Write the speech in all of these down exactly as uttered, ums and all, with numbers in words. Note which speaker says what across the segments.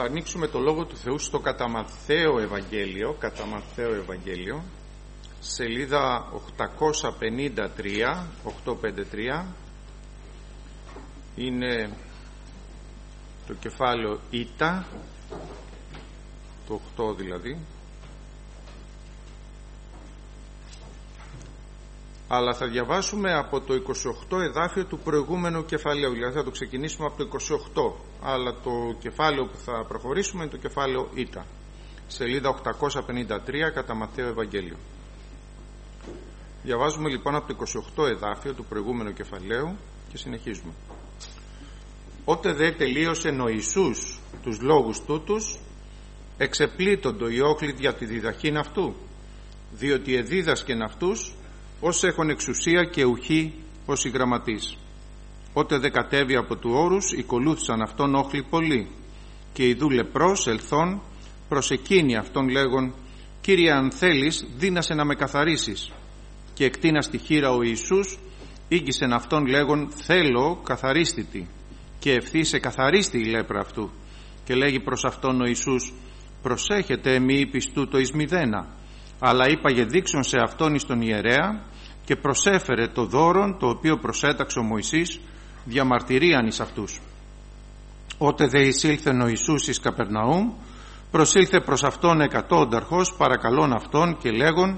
Speaker 1: Θα ανοίξουμε το Λόγο του Θεού στο κατά Ματθαίο Ευαγγέλιο, κατά Ματθαίο Ευαγγέλιο, σελίδα οκτακόσια πενήντα τρία, οκτακόσια πενήντα τρία, είναι το κεφάλαιο Ήτα, το οκτώ δηλαδή, αλλά θα διαβάσουμε από το είκοσι οκτώ εδάφιο του προηγούμενου κεφαλαίου, δηλαδή θα το ξεκινήσουμε από το είκοσι οκτώ, αλλά το κεφάλαιο που θα προχωρήσουμε είναι το κεφάλαιο Ήτα, σελίδα οκτακόσια πενήντα τρία, κατά Ματθαίο Ευαγγέλιο. Διαβάζουμε λοιπόν από το είκοσι οκτώ εδάφιο του προηγούμενου κεφαλαίου και συνεχίζουμε. Ότε δε τελείωσε ο Ιησούς τους λόγους τούτους, εξεπλήττοντο οι όχλοι δια τη διδαχήν αυτού, διότι εδίδασκεν αυτούς ως έχουν εξουσία και ουχή ως οι γραμματείς. Ότε δε κατέβη από του όρους, οικολούθησαν αυτόν όχλοι πολλοί, και ιδού λεπρός ελθόν προς εκείνη αυτόν λέγον, Κύριε, αν θέλεις δύνασε να με καθαρίσεις. Και εκτείνας τη χείρα ο Ιησούς ήγγισεν αυτόν λέγον, θέλω καθαρίστητη. Και ευθύς εκαθαρίστη η λέπρα αυτού. Και λέγει προς αυτόν ο Ιησούς, προσέχετε μη είπεις τούτο εις μηδένα, αλλά είπαγε δείξον σε αυτόν εις τον ιερέα, και προσέφερε το δώρον το οποίο προσέταξε ο Μωυσής διαμαρτυρίαν εις αυτούς. Ότε δε εισήλθεν ο Ιησούς εις Καπερναούμ, προσήλθε προς αυτόν εκατόνταρχος παρακαλών αυτόν και λέγον,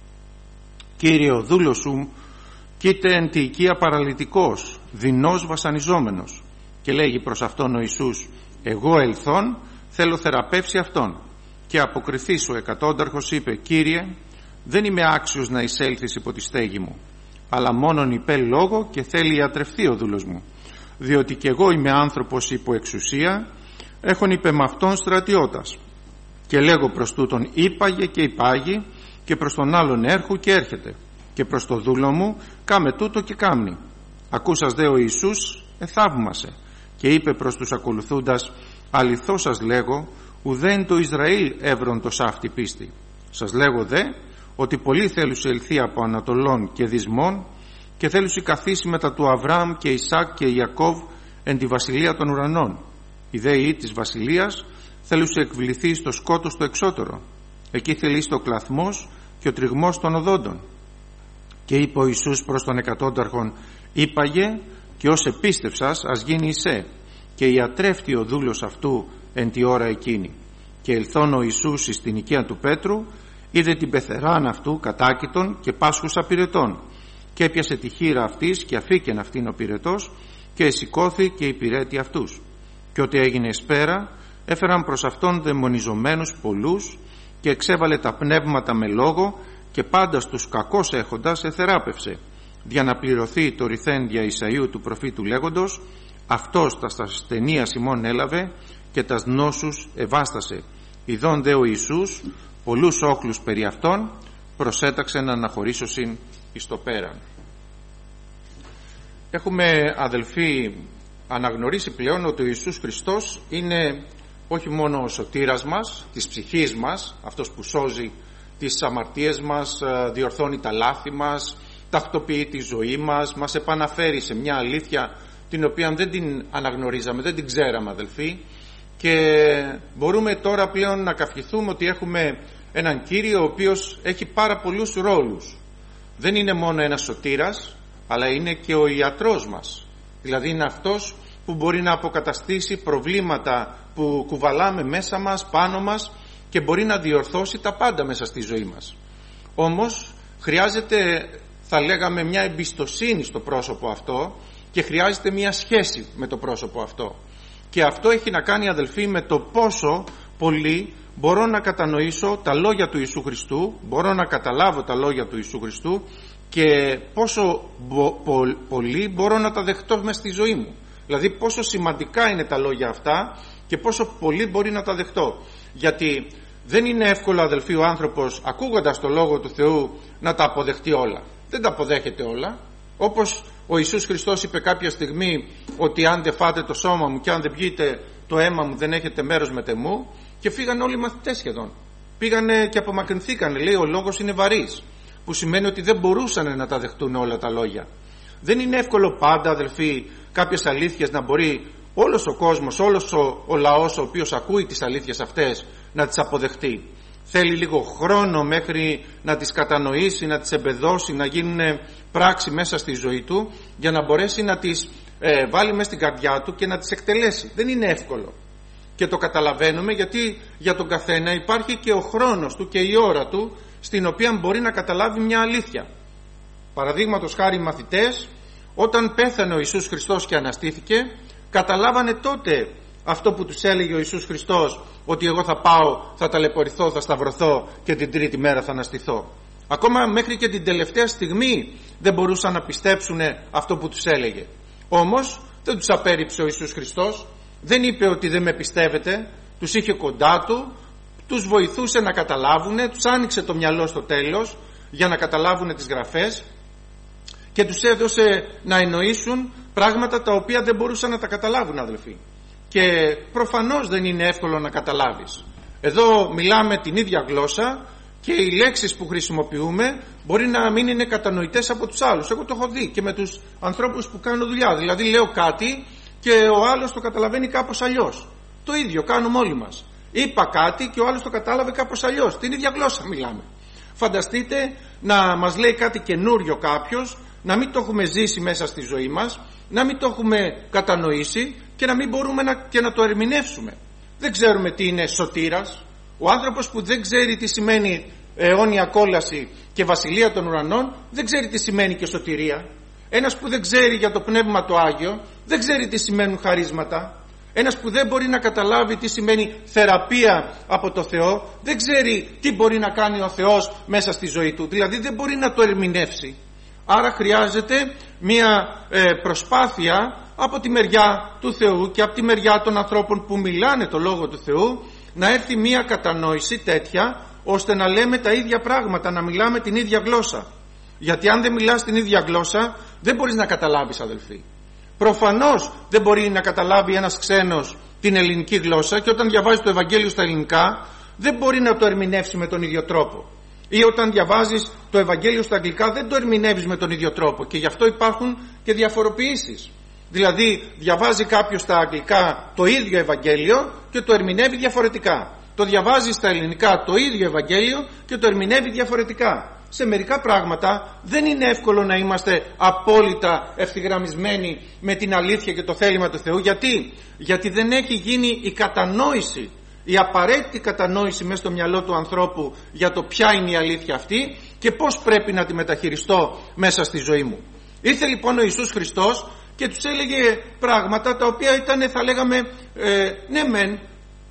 Speaker 1: Κύριε, ο δούλος σου κοίται εν τη οικία παραλυτικός, δεινός βασανιζόμενος. Και λέγει προς αυτόν ο Ιησούς, εγώ ελθόν θέλω θεραπεύσει αυτόν. Και αποκριθείς ο εκατόνταρχος είπε, Κύριε, δεν είμαι άξιος να εισέλθεις υπό τη στέγη μου, αλλά μόνον υπέ λόγο και θέλει ιατρευθεί ο δούλος μου, διότι κι εγώ είμαι άνθρωπος υπό εξουσία, έχον υπέ μ' αυτόν στρατιώτας. Και λέγω προς τούτον είπαγε και υπάγει, και προς τον άλλον έρχου και έρχεται, και προς το δούλο μου κάμε τούτο και κάμνει. Ακούσας δε ο Ιησούς εθαύμασε και είπε προς τους ακολουθούντας, αληθώς σας λέγω, ουδέν το Ισραήλ έβρον το σάφτη πίστη. Σας λέγω δε ότι πολλοί θέλουσι ελθεί από Ανατολών και Δυσμών, και θέλουσι καθίσει μετά του Αβραάμ και Ισάκ και Ιακώβ εν τη βασιλεία των ουρανών. Οι δέοι της βασιλείας θέλουσι εκβληθεί στο σκότος το εξώτερο. Εκεί θελεί το κλαθμός και ο τριγμός των οδόντων. Και είπε ο Ιησούς προς τον εκατόνταρχον, είπαγε και ως επίστευσας ας γίνει εισέ, και ιατρεύτη ο δούλος αυτού εν τη ώρα εκείνη. Και ελθόν ο Ιησούς εις την οικία του Πέτρου, είδε την πεθεράν αυτού κατάκητον και πάσχουσα πυρετών, και έπιασε τη χείρα αυτής και αφήκεν αυτήν ο πυρετός, και εσηκώθη και υπηρέτη αυτούς. Και ότι έγινε εσπέρα, έφεραν προς αυτόν δαιμονιζομένους πολλούς, και εξέβαλε τα πνεύματα με λόγο, και πάντα στους κακώς έχοντας εθεράπευσε, για να πληρωθεί το ρηθέν δια Ισαΐου του προφήτου λέγοντος, αυτός τας ασθενείας ημών έλαβε και τας νόσους ευάστασε. Ιδών δε ο Ιησούς πολλούς όχλους περί αυτών προσέταξε να αναχωρήσωσιν εις το πέραν. Έχουμε, αδελφοί, αναγνωρίσει πλέον ότι ο Ιησούς Χριστός είναι όχι μόνο ο σωτήρας μας, της ψυχής μας, αυτός που σώζει τις αμαρτίες μας, διορθώνει τα λάθη μας, τακτοποιεί τη ζωή μας, μας επαναφέρει σε μια αλήθεια την οποία δεν την αναγνωρίζαμε, δεν την ξέραμε, αδελφοί, και μπορούμε τώρα πλέον να καυχηθούμε ότι έχουμε έναν Κύριο ο οποίος έχει πάρα πολλούς ρόλους. Δεν είναι μόνο ένας σωτήρας, αλλά είναι και ο ιατρός μας. Δηλαδή είναι αυτός που μπορεί να αποκαταστήσει προβλήματα που κουβαλάμε μέσα μας, πάνω μας, και μπορεί να διορθώσει τα πάντα μέσα στη ζωή μας. Όμως χρειάζεται, θα λέγαμε, μια εμπιστοσύνη στο πρόσωπο αυτό, και χρειάζεται μια σχέση με το πρόσωπο αυτό. Και αυτό έχει να κάνει, αδελφοί, με το πόσο πολύ μπορώ να κατανοήσω τα λόγια του Ιησού Χριστού, μπορώ να καταλάβω τα λόγια του Ιησού Χριστού, και πόσο μπο, πο, πολύ μπορώ να τα δεχτώ μέσα στη ζωή μου. Δηλαδή πόσο σημαντικά είναι τα λόγια αυτά και πόσο πολύ μπορεί να τα δεχτώ. Γιατί δεν είναι εύκολο, αδελφοί, ο άνθρωπος ακούγοντας το Λόγο του Θεού να τα αποδεχτεί όλα. Δεν τα αποδέχεται όλα. Όπως ο Ιησούς Χριστός είπε κάποια στιγμή ότι αν δεν φάτε το σώμα μου και αν δεν πιείτε το αίμα μου δεν έχετε μέρος με τεμού, και φύγανε όλοι οι μαθητές σχεδόν. Πήγανε και απομακρυνθήκανε, λέει, ο λόγος είναι βαρύς, που σημαίνει ότι δεν μπορούσαν να τα δεχτούν όλα τα λόγια. Δεν είναι εύκολο πάντα, αδελφοί, κάποιες αλήθειες να μπορεί όλος ο κόσμος, όλος ο, ο λαός ο οποίος ακούει τις αλήθειες αυτές να τις αποδεχτεί. Θέλει λίγο χρόνο μέχρι να τις κατανοήσει, να τις εμπεδώσει, να γίνουν πράξη μέσα στη ζωή του, για να μπορέσει να τις ε, βάλει μέσα στην καρδιά του και να τις εκτελέσει. Δεν είναι εύκολο. Και το καταλαβαίνουμε γιατί για τον καθένα υπάρχει και ο χρόνος του και η ώρα του στην οποία μπορεί να καταλάβει μια αλήθεια. Παραδείγματος χάρη οι μαθητές, όταν πέθανε ο Ιησούς Χριστός και αναστήθηκε, καταλάβανε τότε αυτό που τους έλεγε ο Ιησούς Χριστός, ότι εγώ θα πάω, θα ταλαιπωρηθώ, θα σταυρωθώ και την τρίτη μέρα θα αναστηθώ. Ακόμα μέχρι και την τελευταία στιγμή δεν μπορούσαν να πιστέψουν αυτό που τους έλεγε. Όμως δεν τους απέρριψε ο Ιησούς Χριστός, δεν είπε ότι δεν με πιστεύετε, τους είχε κοντά του, τους βοηθούσε να καταλάβουν, τους άνοιξε το μυαλό στο τέλος για να καταλάβουν τις γραφές και τους έδωσε να εννοήσουν πράγματα τα οποία δεν μπορούσαν να τα καταλάβουν, αδελφοί. Και προφανώς δεν είναι εύκολο να καταλάβεις. Εδώ μιλάμε την ίδια γλώσσα και οι λέξεις που χρησιμοποιούμε μπορεί να μην είναι κατανοητές από τους άλλους. Εγώ το έχω δει και με τους ανθρώπους που κάνουν δουλειά. Δηλαδή λέω κάτι και ο άλλος το καταλαβαίνει κάπως αλλιώς. Το ίδιο κάνουμε όλοι μας. Είπα κάτι και ο άλλος το κατάλαβε κάπως αλλιώς. Την ίδια γλώσσα μιλάμε. Φανταστείτε να μας λέει κάτι καινούριο κάποιος, να μην το έχουμε ζήσει μέσα στη ζωή μας, να μην το έχουμε κατανοήσει και να μην μπορούμε να, και να το ερμηνεύσουμε. Δεν ξέρουμε τι είναι σωτήρας. Ο άνθρωπος που δεν ξέρει τι σημαίνει αιώνια κόλαση και βασιλεία των ουρανών, δεν ξέρει τι σημαίνει και σωτηρία. Ένας που δεν ξέρει για το Πνεύμα το Άγιο, δεν ξέρει τι σημαίνουν χαρίσματα. Ένας που δεν μπορεί να καταλάβει τι σημαίνει θεραπεία από το Θεό, δεν ξέρει τι μπορεί να κάνει ο Θεός μέσα στη ζωή του. Δηλαδή δεν μπορεί να το ερμηνεύσει. Άρα χρειάζεται μια ε, προσπάθεια από τη μεριά του Θεού και από τη μεριά των ανθρώπων που μιλάνε το Λόγο του Θεού, να έρθει μια κατανόηση τέτοια ώστε να λέμε τα ίδια πράγματα, να μιλάμε την ίδια γλώσσα. Γιατί αν δεν μιλάς την ίδια γλώσσα δεν μπορείς να καταλάβεις, αδελφοί. Προφανώς δεν μπορεί να καταλάβει ένας ξένος την ελληνική γλώσσα και όταν διαβάζει το Ευαγγέλιο στα ελληνικά δεν μπορεί να το ερμηνεύσει με τον ίδιο τρόπο. Ή όταν διαβάζεις το Ευαγγέλιο στα αγγλικά δεν το ερμηνεύεις με τον ίδιο τρόπο και γι' αυτό υπάρχουν και διαφοροποιήσεις. Δηλαδή διαβάζει κάποιος στα αγγλικά το ίδιο Ευαγγέλιο και το ερμηνεύει διαφορετικά. Το διαβάζει στα ελληνικά το ίδιο Ευαγγέλιο και το ερμηνεύει διαφορετικά. Σε μερικά πράγματα δεν είναι εύκολο να είμαστε απόλυτα ευθυγραμμισμένοι με την αλήθεια και το θέλημα του Θεού. Γιατί? Γιατί δεν έχει γίνει η κατανόηση, η απαραίτητη κατανόηση μέσα στο μυαλό του ανθρώπου για το ποια είναι η αλήθεια αυτή και πώς πρέπει να τη μεταχειριστώ μέσα στη ζωή μου. Ήρθε λοιπόν ο Ιησούς Χριστός και τους έλεγε πράγματα τα οποία ήταν, θα λέγαμε, ε, ναι μεν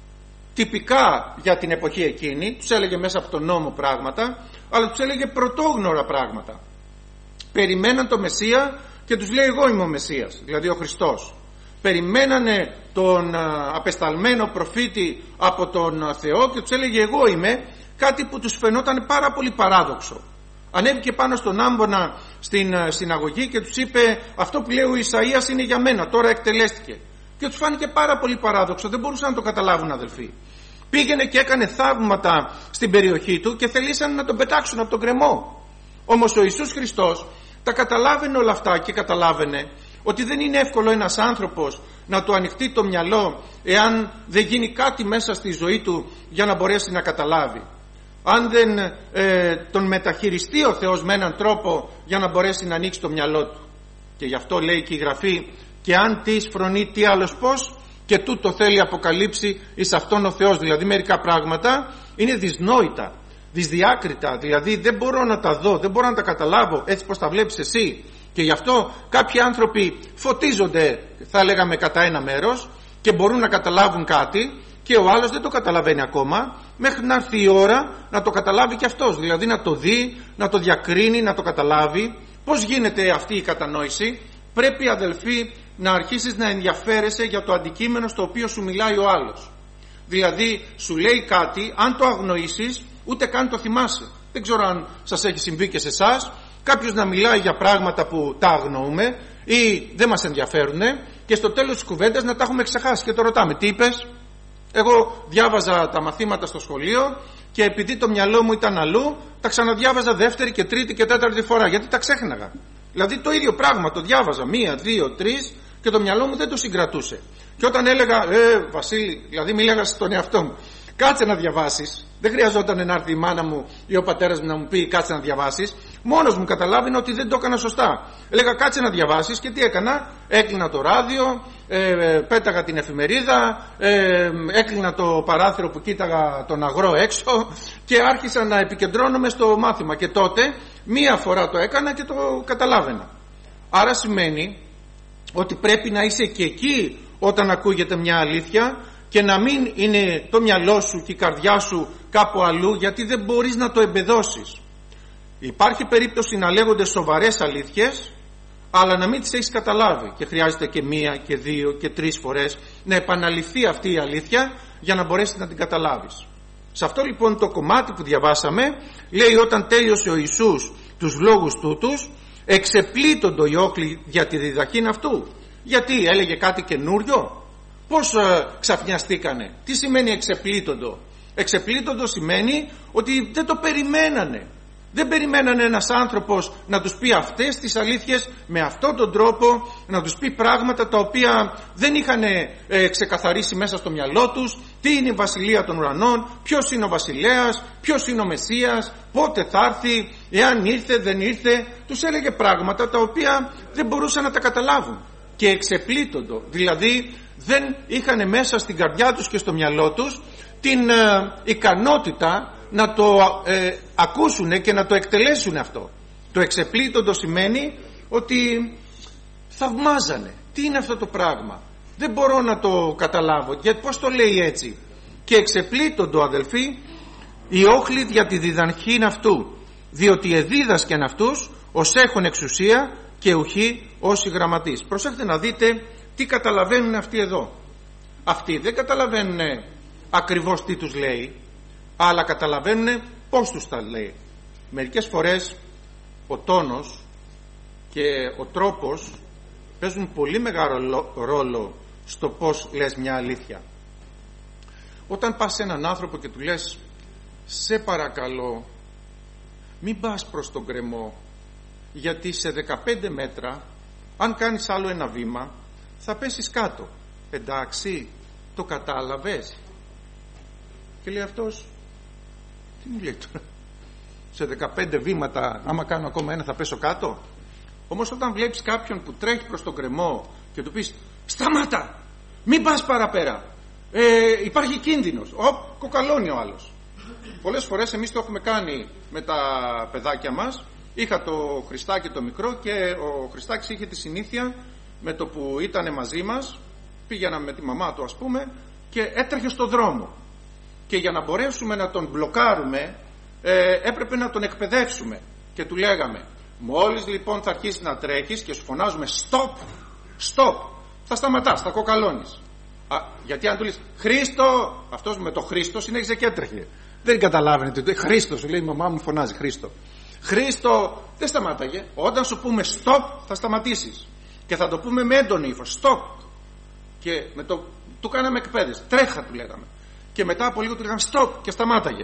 Speaker 1: τυπικά για την εποχή εκείνη, τους έλεγε μέσα από τον νόμο πράγματα, αλλά τους έλεγε πρωτόγνωρα πράγματα. Περιμέναν το Μεσσία και τους λέει εγώ είμαι ο Μεσσίας, δηλαδή ο Χριστός. Περιμένανε τον α, απεσταλμένο προφήτη από τον Θεό και τους έλεγε εγώ είμαι, κάτι που τους φαινόταν πάρα πολύ παράδοξο. Ανέβηκε πάνω στον άμβονα στην α, συναγωγή και τους είπε αυτό που λέει ο Ισαΐας είναι για μένα, τώρα εκτελέστηκε. Και τους φάνηκε πάρα πολύ παράδοξο, δεν μπορούσαν να το καταλάβουν, αδελφοί. Πήγαινε και έκανε θαύματα στην περιοχή του και θελήσαν να τον πετάξουν από τον κρεμό. Όμως ο Ιησούς Χριστός τα καταλάβαινε όλα αυτά και καταλάβαινε ότι δεν είναι εύκολο ένας άνθρωπος να του ανοιχτεί το μυαλό εάν δεν γίνει κάτι μέσα στη ζωή του για να μπορέσει να καταλάβει. Αν δεν ε, τον μεταχειριστεί ο Θεός με έναν τρόπο για να μπορέσει να ανοίξει το μυαλό του. Και γι' αυτό λέει και η Γραφή και αν τις φρονεί τι άλλος πώς και τούτο θέλει αποκαλύψει εις αυτόν ο Θεός. Δηλαδή μερικά πράγματα είναι δυσνόητα, δυσδιάκριτα, δηλαδή δεν μπορώ να τα δω, δεν μπορώ να τα καταλάβω έτσι πως τα βλέπεις εσύ. Και γι' αυτό κάποιοι άνθρωποι φωτίζονται, θα λέγαμε, κατά ένα μέρος και μπορούν να καταλάβουν κάτι και ο άλλος δεν το καταλαβαίνει ακόμα μέχρι να έρθει η ώρα να το καταλάβει και αυτός, δηλαδή να το δει, να το διακρίνει, να το καταλάβει. Πώς γίνεται αυτή η κατανόηση? Πρέπει, αδελφοί, να αρχίσεις να ενδιαφέρεσαι για το αντικείμενο στο οποίο σου μιλάει ο άλλος. Δηλαδή σου λέει κάτι, αν το αγνοήσεις ούτε καν το θυμάσαι. Δεν ξέρω αν σας έχει συμβεί και σε εσάς κάποιος να μιλάει για πράγματα που τα αγνοούμε ή δεν μας ενδιαφέρουν και στο τέλος της κουβέντας να τα έχουμε ξεχάσει και το ρωτάμε τι είπες? Εγώ διάβαζα τα μαθήματα στο σχολείο και επειδή το μυαλό μου ήταν αλλού τα ξαναδιάβαζα δεύτερη και τρίτη και τέταρτη φορά γιατί τα ξέχναγα. Δηλαδή το ίδιο πράγμα το διάβαζα μία, δύο, τρεις και το μυαλό μου δεν το συγκρατούσε. Και όταν έλεγα, ε, Βασίλη, δηλαδή μίλαγα στον εαυτό μου, κάτσε να διαβάσεις. Δεν χρειαζόταν να έρθει η μάνα μου ή ο πατέρας μου να μου πει κάτσε να διαβάσεις. Μόνος μου καταλάβαινα ότι δεν το έκανα σωστά. Έλεγα κάτσε να διαβάσεις και τι έκανα? Έκλεινα το ράδιο, ε, πέταγα την εφημερίδα, ε, έκλεινα το παράθυρο που κοίταγα τον αγρό έξω και άρχισα να επικεντρώνομαι στο μάθημα. Και τότε μία φορά το έκανα και το καταλάβαινα. Άρα σημαίνει ότι πρέπει να είσαι και εκεί όταν ακούγεται μια αλήθεια και να μην είναι το μυαλό σου και η καρδιά σου κάπου αλλού, γιατί δεν μπορείς να το εμπεδώσεις. Υπάρχει περίπτωση να λέγονται σοβαρές αλήθειες, αλλά να μην τις έχεις καταλάβει και χρειάζεται και μία και δύο και τρεις φορές να επαναληφθεί αυτή η αλήθεια για να μπορέσεις να την καταλάβεις. Σε αυτό λοιπόν το κομμάτι που διαβάσαμε λέει, όταν τέλειωσε ο Ιησούς τους λόγους τούτους, εξεπλήττοντο οι όχλοι για τη διδαχήν αυτού. Γιατί έλεγε κάτι καινούριο? Πώς ε, ξαφνιαστήκανε? Τι σημαίνει εξεπλήττοντο? Εξεπλήττοντο σημαίνει ότι δεν το περιμένανε. Δεν περιμένανε ένας άνθρωπος να τους πει αυτές τις αλήθειες με αυτόν τον τρόπο, να τους πει πράγματα τα οποία δεν είχαν ε, ξεκαθαρίσει μέσα στο μυαλό τους. Τι είναι η βασιλεία των ουρανών, ποιος είναι ο βασιλέας, ποιος είναι ο Μεσσίας, πότε θα έρθει, εάν ήρθε δεν ήρθε. Τους έλεγε πράγματα τα οποία δεν μπορούσαν να τα καταλάβουν. Και εξεπλήττοντο, δηλαδή δεν είχαν μέσα στην καρδιά τους και στο μυαλό τους την ε, ικανότητα να το ε, ακούσουν και να το εκτελέσουν αυτό. Το εξεπλήττοντο σημαίνει ότι θαυμάζανε. Τι είναι αυτό το πράγμα? Δεν μπορώ να το καταλάβω. Γιατί πώς το λέει έτσι? Και εξεπλήττοντο, αδελφοί, οι όχλοι για τη διδαχήν αυτού, διότι εδίδασκεν αυτούς ως έχουν εξουσία και ουχή όσοι γραμματείς. Προσέχετε να δείτε τι καταλαβαίνουν αυτοί εδώ. Αυτοί δεν καταλαβαίνουν ακριβώς τι τους λέει, αλλά καταλαβαίνουν πώς τους τα λέει. Μερικές φορές ο τόνος και ο τρόπος παίζουν πολύ μεγάλο ρόλο στο πώς λες μια αλήθεια. Όταν πας σε έναν άνθρωπο και του λες, σε παρακαλώ μην πας προς τον γκρεμό, γιατί σε δεκαπέντε μέτρα αν κάνεις άλλο ένα βήμα θα πέσεις κάτω. Εντάξει, το κατάλαβες? Και λέει αυτός, τι μου λέει τώρα, σε δεκαπέντε βήματα άμα κάνω ακόμα ένα θα πέσω κάτω? Όμως όταν βλέπεις κάποιον που τρέχει προς τον γκρεμό και του πεις, σταμάτα, μην πας παραπέρα, ε, υπάρχει κίνδυνος, οπ, κοκαλώνει ο άλλος. Πολλές φορές εμείς το έχουμε κάνει με τα παιδάκια μας. Είχα το Χριστάκι το μικρό και ο Χριστάκης είχε τη συνήθεια, με το που ήταν μαζί μας, πήγαινα με τη μαμά του ας πούμε, και έτρεχε στο δρόμο. Και για να μπορέσουμε να τον μπλοκάρουμε ε, έπρεπε να τον εκπαιδεύσουμε. Και του λέγαμε, μόλις λοιπόν θα αρχίσει να τρέχεις και σου φωνάζουμε stop, stop, θα σταματάς, θα κοκαλώνεις. Α, γιατί αν του λες Χρήστο, αυτός με το Χρήστο συνέχιζε και έτρεχε. Δεν καταλάβαινε τι. Χρήστο, σου λέει η μαμά μου, φωνάζει Χρήστο. Χρήστο, δεν σταμάταγε. Όταν σου πούμε stop θα σταματήσεις. Και θα το πούμε με έντονη ύφος, stop. Και με το, του κάναμε εκπαίδευση. Τρέχα, του λέγαμε. Και μετά από λίγο του λέγαμε stop και σταμάταγε.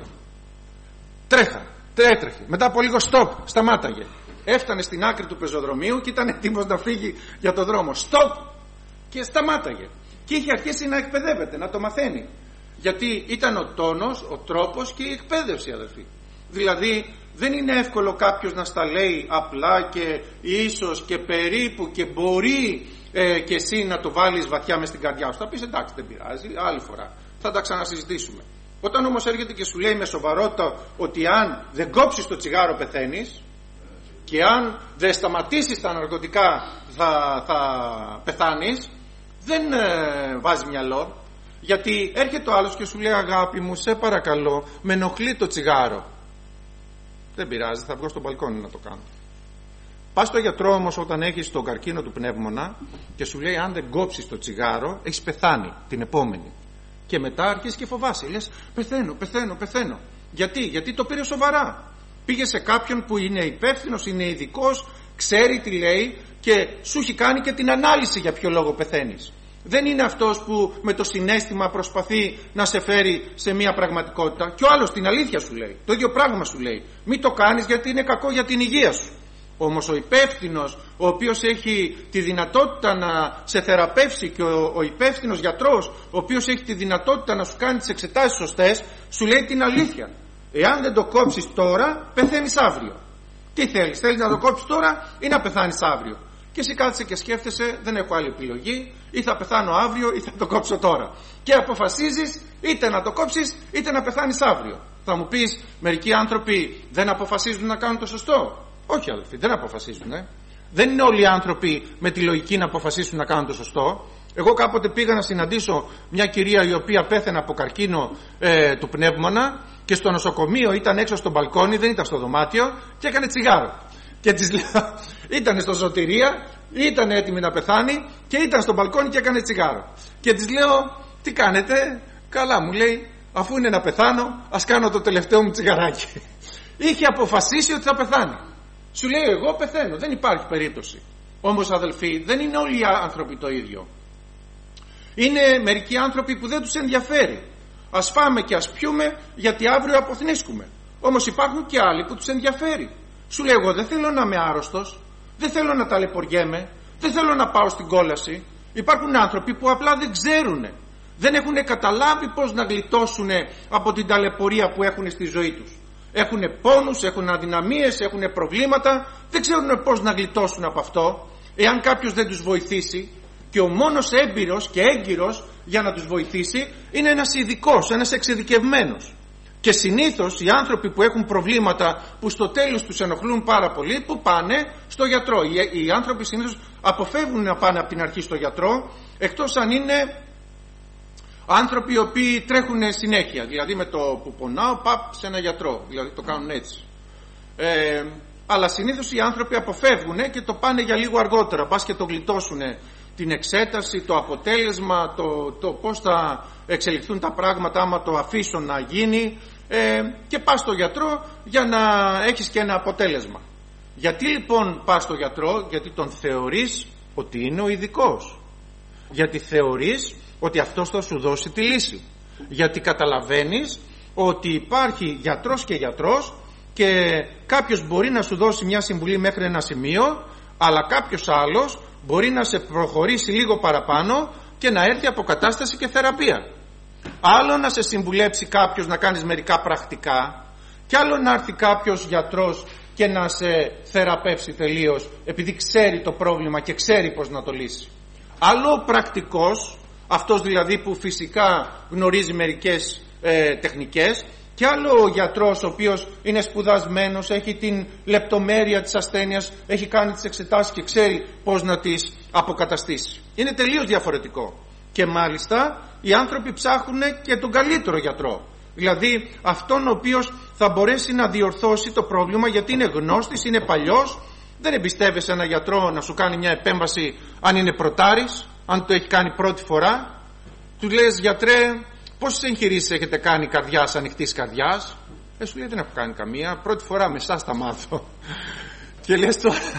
Speaker 1: Τρέχα, έτρεχε. Μετά από λίγο stop, σταμάταγε. Έφτανε στην άκρη του πεζοδρομίου και ήταν έτοιμος να φύγει για το δρόμο. Stop και σταμάταγε. Και είχε αρχίσει να εκπαιδεύεται, να το μαθαίνει. Γιατί ήταν ο τόνος, ο τρόπος και η εκπαίδευση, αδελφοί. Δηλαδή δεν είναι εύκολο κάποιος να στα λέει απλά και ίσως και περίπου και μπορεί ε, και εσύ να το βάλεις βαθιά μες στην καρδιά σου. Θα πεις εντάξει, δεν πειράζει, άλλη φορά θα τα ξανασυζητήσουμε. Όταν όμως έρχεται και σου λέει με σοβαρότητα ότι αν δεν κόψεις το τσιγάρο πεθαίνεις και αν δεν σταματήσεις τα ναρκωτικά θα, θα πεθάνεις, δεν ε, βάζει μυαλό. Γιατί έρχεται ο άλλος και σου λέει αγάπη μου, σε παρακαλώ, με ενοχλεί το τσιγάρο. Δεν πειράζει, θα βγω στο μπαλκόνι να το κάνω. Πας στο γιατρό όμως όταν έχεις τον καρκίνο του πνεύμονα και σου λέει αν δεν κόψεις το τσιγάρο έχεις πεθάνει την επόμενη. Και μετά αρχίζεις και φοβάσαι, λες πεθαίνω, πεθαίνω, πεθαίνω. Γιατί, γιατί το πήρε σοβαρά. Πήγε σε κάποιον που είναι υπεύθυνος, είναι ειδικός, ξέρει τι λέει και σου έχει κάνει και την ανάλυση για ποιο λόγο πεθαίνεις. Δεν είναι αυτός που με το συναίσθημα προσπαθεί να σε φέρει σε μια πραγματικότητα. Και ο άλλος την αλήθεια σου λέει, το ίδιο πράγμα σου λέει. Μην το κάνεις γιατί είναι κακό για την υγεία σου. Όμως ο υπεύθυνος, ο οποίος έχει τη δυνατότητα να σε θεραπεύσει, και ο, ο υπεύθυνος γιατρός, ο οποίος έχει τη δυνατότητα να σου κάνει τις εξετάσεις σωστές, σου λέει την αλήθεια. Εάν δεν το κόψεις τώρα, πεθαίνεις αύριο. Τι θέλεις, θέλεις να το κόψεις τώρα ή να πεθάνεις αύριο? Και εσύ κάθεσαι και σκέφτεσαι, δεν έχω άλλη επιλογή, ή θα πεθάνω αύριο ή θα το κόψω τώρα. Και αποφασίζεις είτε να το κόψεις είτε να πεθάνεις αύριο. Θα μου πεις, μερικοί άνθρωποι δεν αποφασίζουν να κάνουν το σωστό. Όχι αδελφοί, δεν αποφασίζουν. Ε. Δεν είναι όλοι οι άνθρωποι με τη λογική να αποφασίσουν να κάνουν το σωστό. Εγώ κάποτε πήγα να συναντήσω μια κυρία η οποία πέθανε από καρκίνο ε, του πνεύμονα, και στο νοσοκομείο ήταν έξω στο μπαλκόνι, δεν ήταν στο δωμάτιο, και έκανε τσιγάρο. Και της λέω, ήταν στο σωτηρία, ήταν έτοιμη να πεθάνει και ήταν στο μπαλκόνι και έκανε τσιγάρο. Και της λέω, τι κάνετε? Καλά, μου λέει, αφού είναι να πεθάνω, ας κάνω το τελευταίο μου τσιγαράκι. Είχε αποφασίσει ότι θα πεθάνει. Σου λέει, εγώ πεθαίνω, δεν υπάρχει περίπτωση. Όμως αδελφοί, δεν είναι όλοι οι άνθρωποι το ίδιο. Είναι μερικοί άνθρωποι που δεν τους ενδιαφέρει. Ας φάμε και ας πιούμε, γιατί αύριο αποθνίσκουμε. Όμως υπάρχουν και άλλοι που τους ενδιαφέρει. Σου λέει, εγώ δεν θέλω να είμαι άρρωστος, δεν θέλω να ταλαιπωριέμαι, δεν θέλω να πάω στην κόλαση. Υπάρχουν άνθρωποι που απλά δεν ξέρουν, δεν έχουν καταλάβει πώς να γλιτώσουν από την ταλαιπωρία που έχουν στη ζωή τους. Έχουν πόνους, έχουν αδυναμίες, έχουν προβλήματα, δεν ξέρουν πώς να γλιτώσουν από αυτό, εάν κάποιος δεν τους βοηθήσει. Και ο μόνος έμπειρος και έγκυρος για να τους βοηθήσει είναι ένας ειδικός, ένας εξειδικευμένος. Και συνήθως οι άνθρωποι που έχουν προβλήματα που στο τέλος τους ενοχλούν πάρα πολύ, που πάνε στο γιατρό. Οι, οι άνθρωποι συνήθως αποφεύγουν να πάνε από την αρχή στο γιατρό, εκτός αν είναι άνθρωποι οι οποίοι τρέχουν συνέχεια. Δηλαδή με το που πονάω, παπ σε ένα γιατρό. Δηλαδή το κάνουν έτσι. Ε, αλλά συνήθως οι άνθρωποι αποφεύγουν και το πάνε για λίγο αργότερα. Πας και το γλιτώσουν την εξέταση, το αποτέλεσμα, το, το πώς θα εξελιχθούν τα πράγματα άμα το αφήσουν να γίνει, ε, και πας στο γιατρό για να έχεις και ένα αποτέλεσμα. Γιατί λοιπόν πας στο γιατρό? Γιατί τον θεωρείς ότι είναι ο ειδικός. Γιατί θεωρείς ότι αυτός θα σου δώσει τη λύση. Γιατί καταλαβαίνεις ότι υπάρχει γιατρός και γιατρός, και κάποιος μπορεί να σου δώσει μια συμβουλή μέχρι ένα σημείο, αλλά κάποιος άλλος μπορεί να σε προχωρήσει λίγο παραπάνω και να έρθει αποκατάσταση και θεραπεία. Άλλο να σε συμβουλέψει κάποιος να κάνεις μερικά πρακτικά, και άλλο να έρθει κάποιος γιατρός και να σε θεραπεύσει τελείως, επειδή ξέρει το πρόβλημα και ξέρει πώς να το λύσει. Άλλο ο πρακτικός, αυτός δηλαδή που φυσικά γνωρίζει μερικές ε, τεχνικές, και άλλο ο γιατρός ο οποίος είναι σπουδασμένος, έχει την λεπτομέρεια της ασθένειας, έχει κάνει τις εξετάσεις και ξέρει πώς να τις αποκαταστήσει. Είναι τελείως διαφορετικό. Και μάλιστα οι άνθρωποι ψάχνουν και τον καλύτερο γιατρό. Δηλαδή αυτόν ο οποίος θα μπορέσει να διορθώσει το πρόβλημα, γιατί είναι γνώστης, είναι παλιός. Δεν εμπιστεύεσαι ένα γιατρό να σου κάνει μια επέμβαση αν είναι πρωτάρης, αν το έχει κάνει πρώτη φορά. Του λες, γιατρέ, πόσες εγχειρήσεις έχετε κάνει καρδιάς, ανοιχτής καρδιάς? Ε, σου λέει, δεν έχω κάνει καμία, πρώτη φορά με εσάς τα μάθω. Και λες τώρα,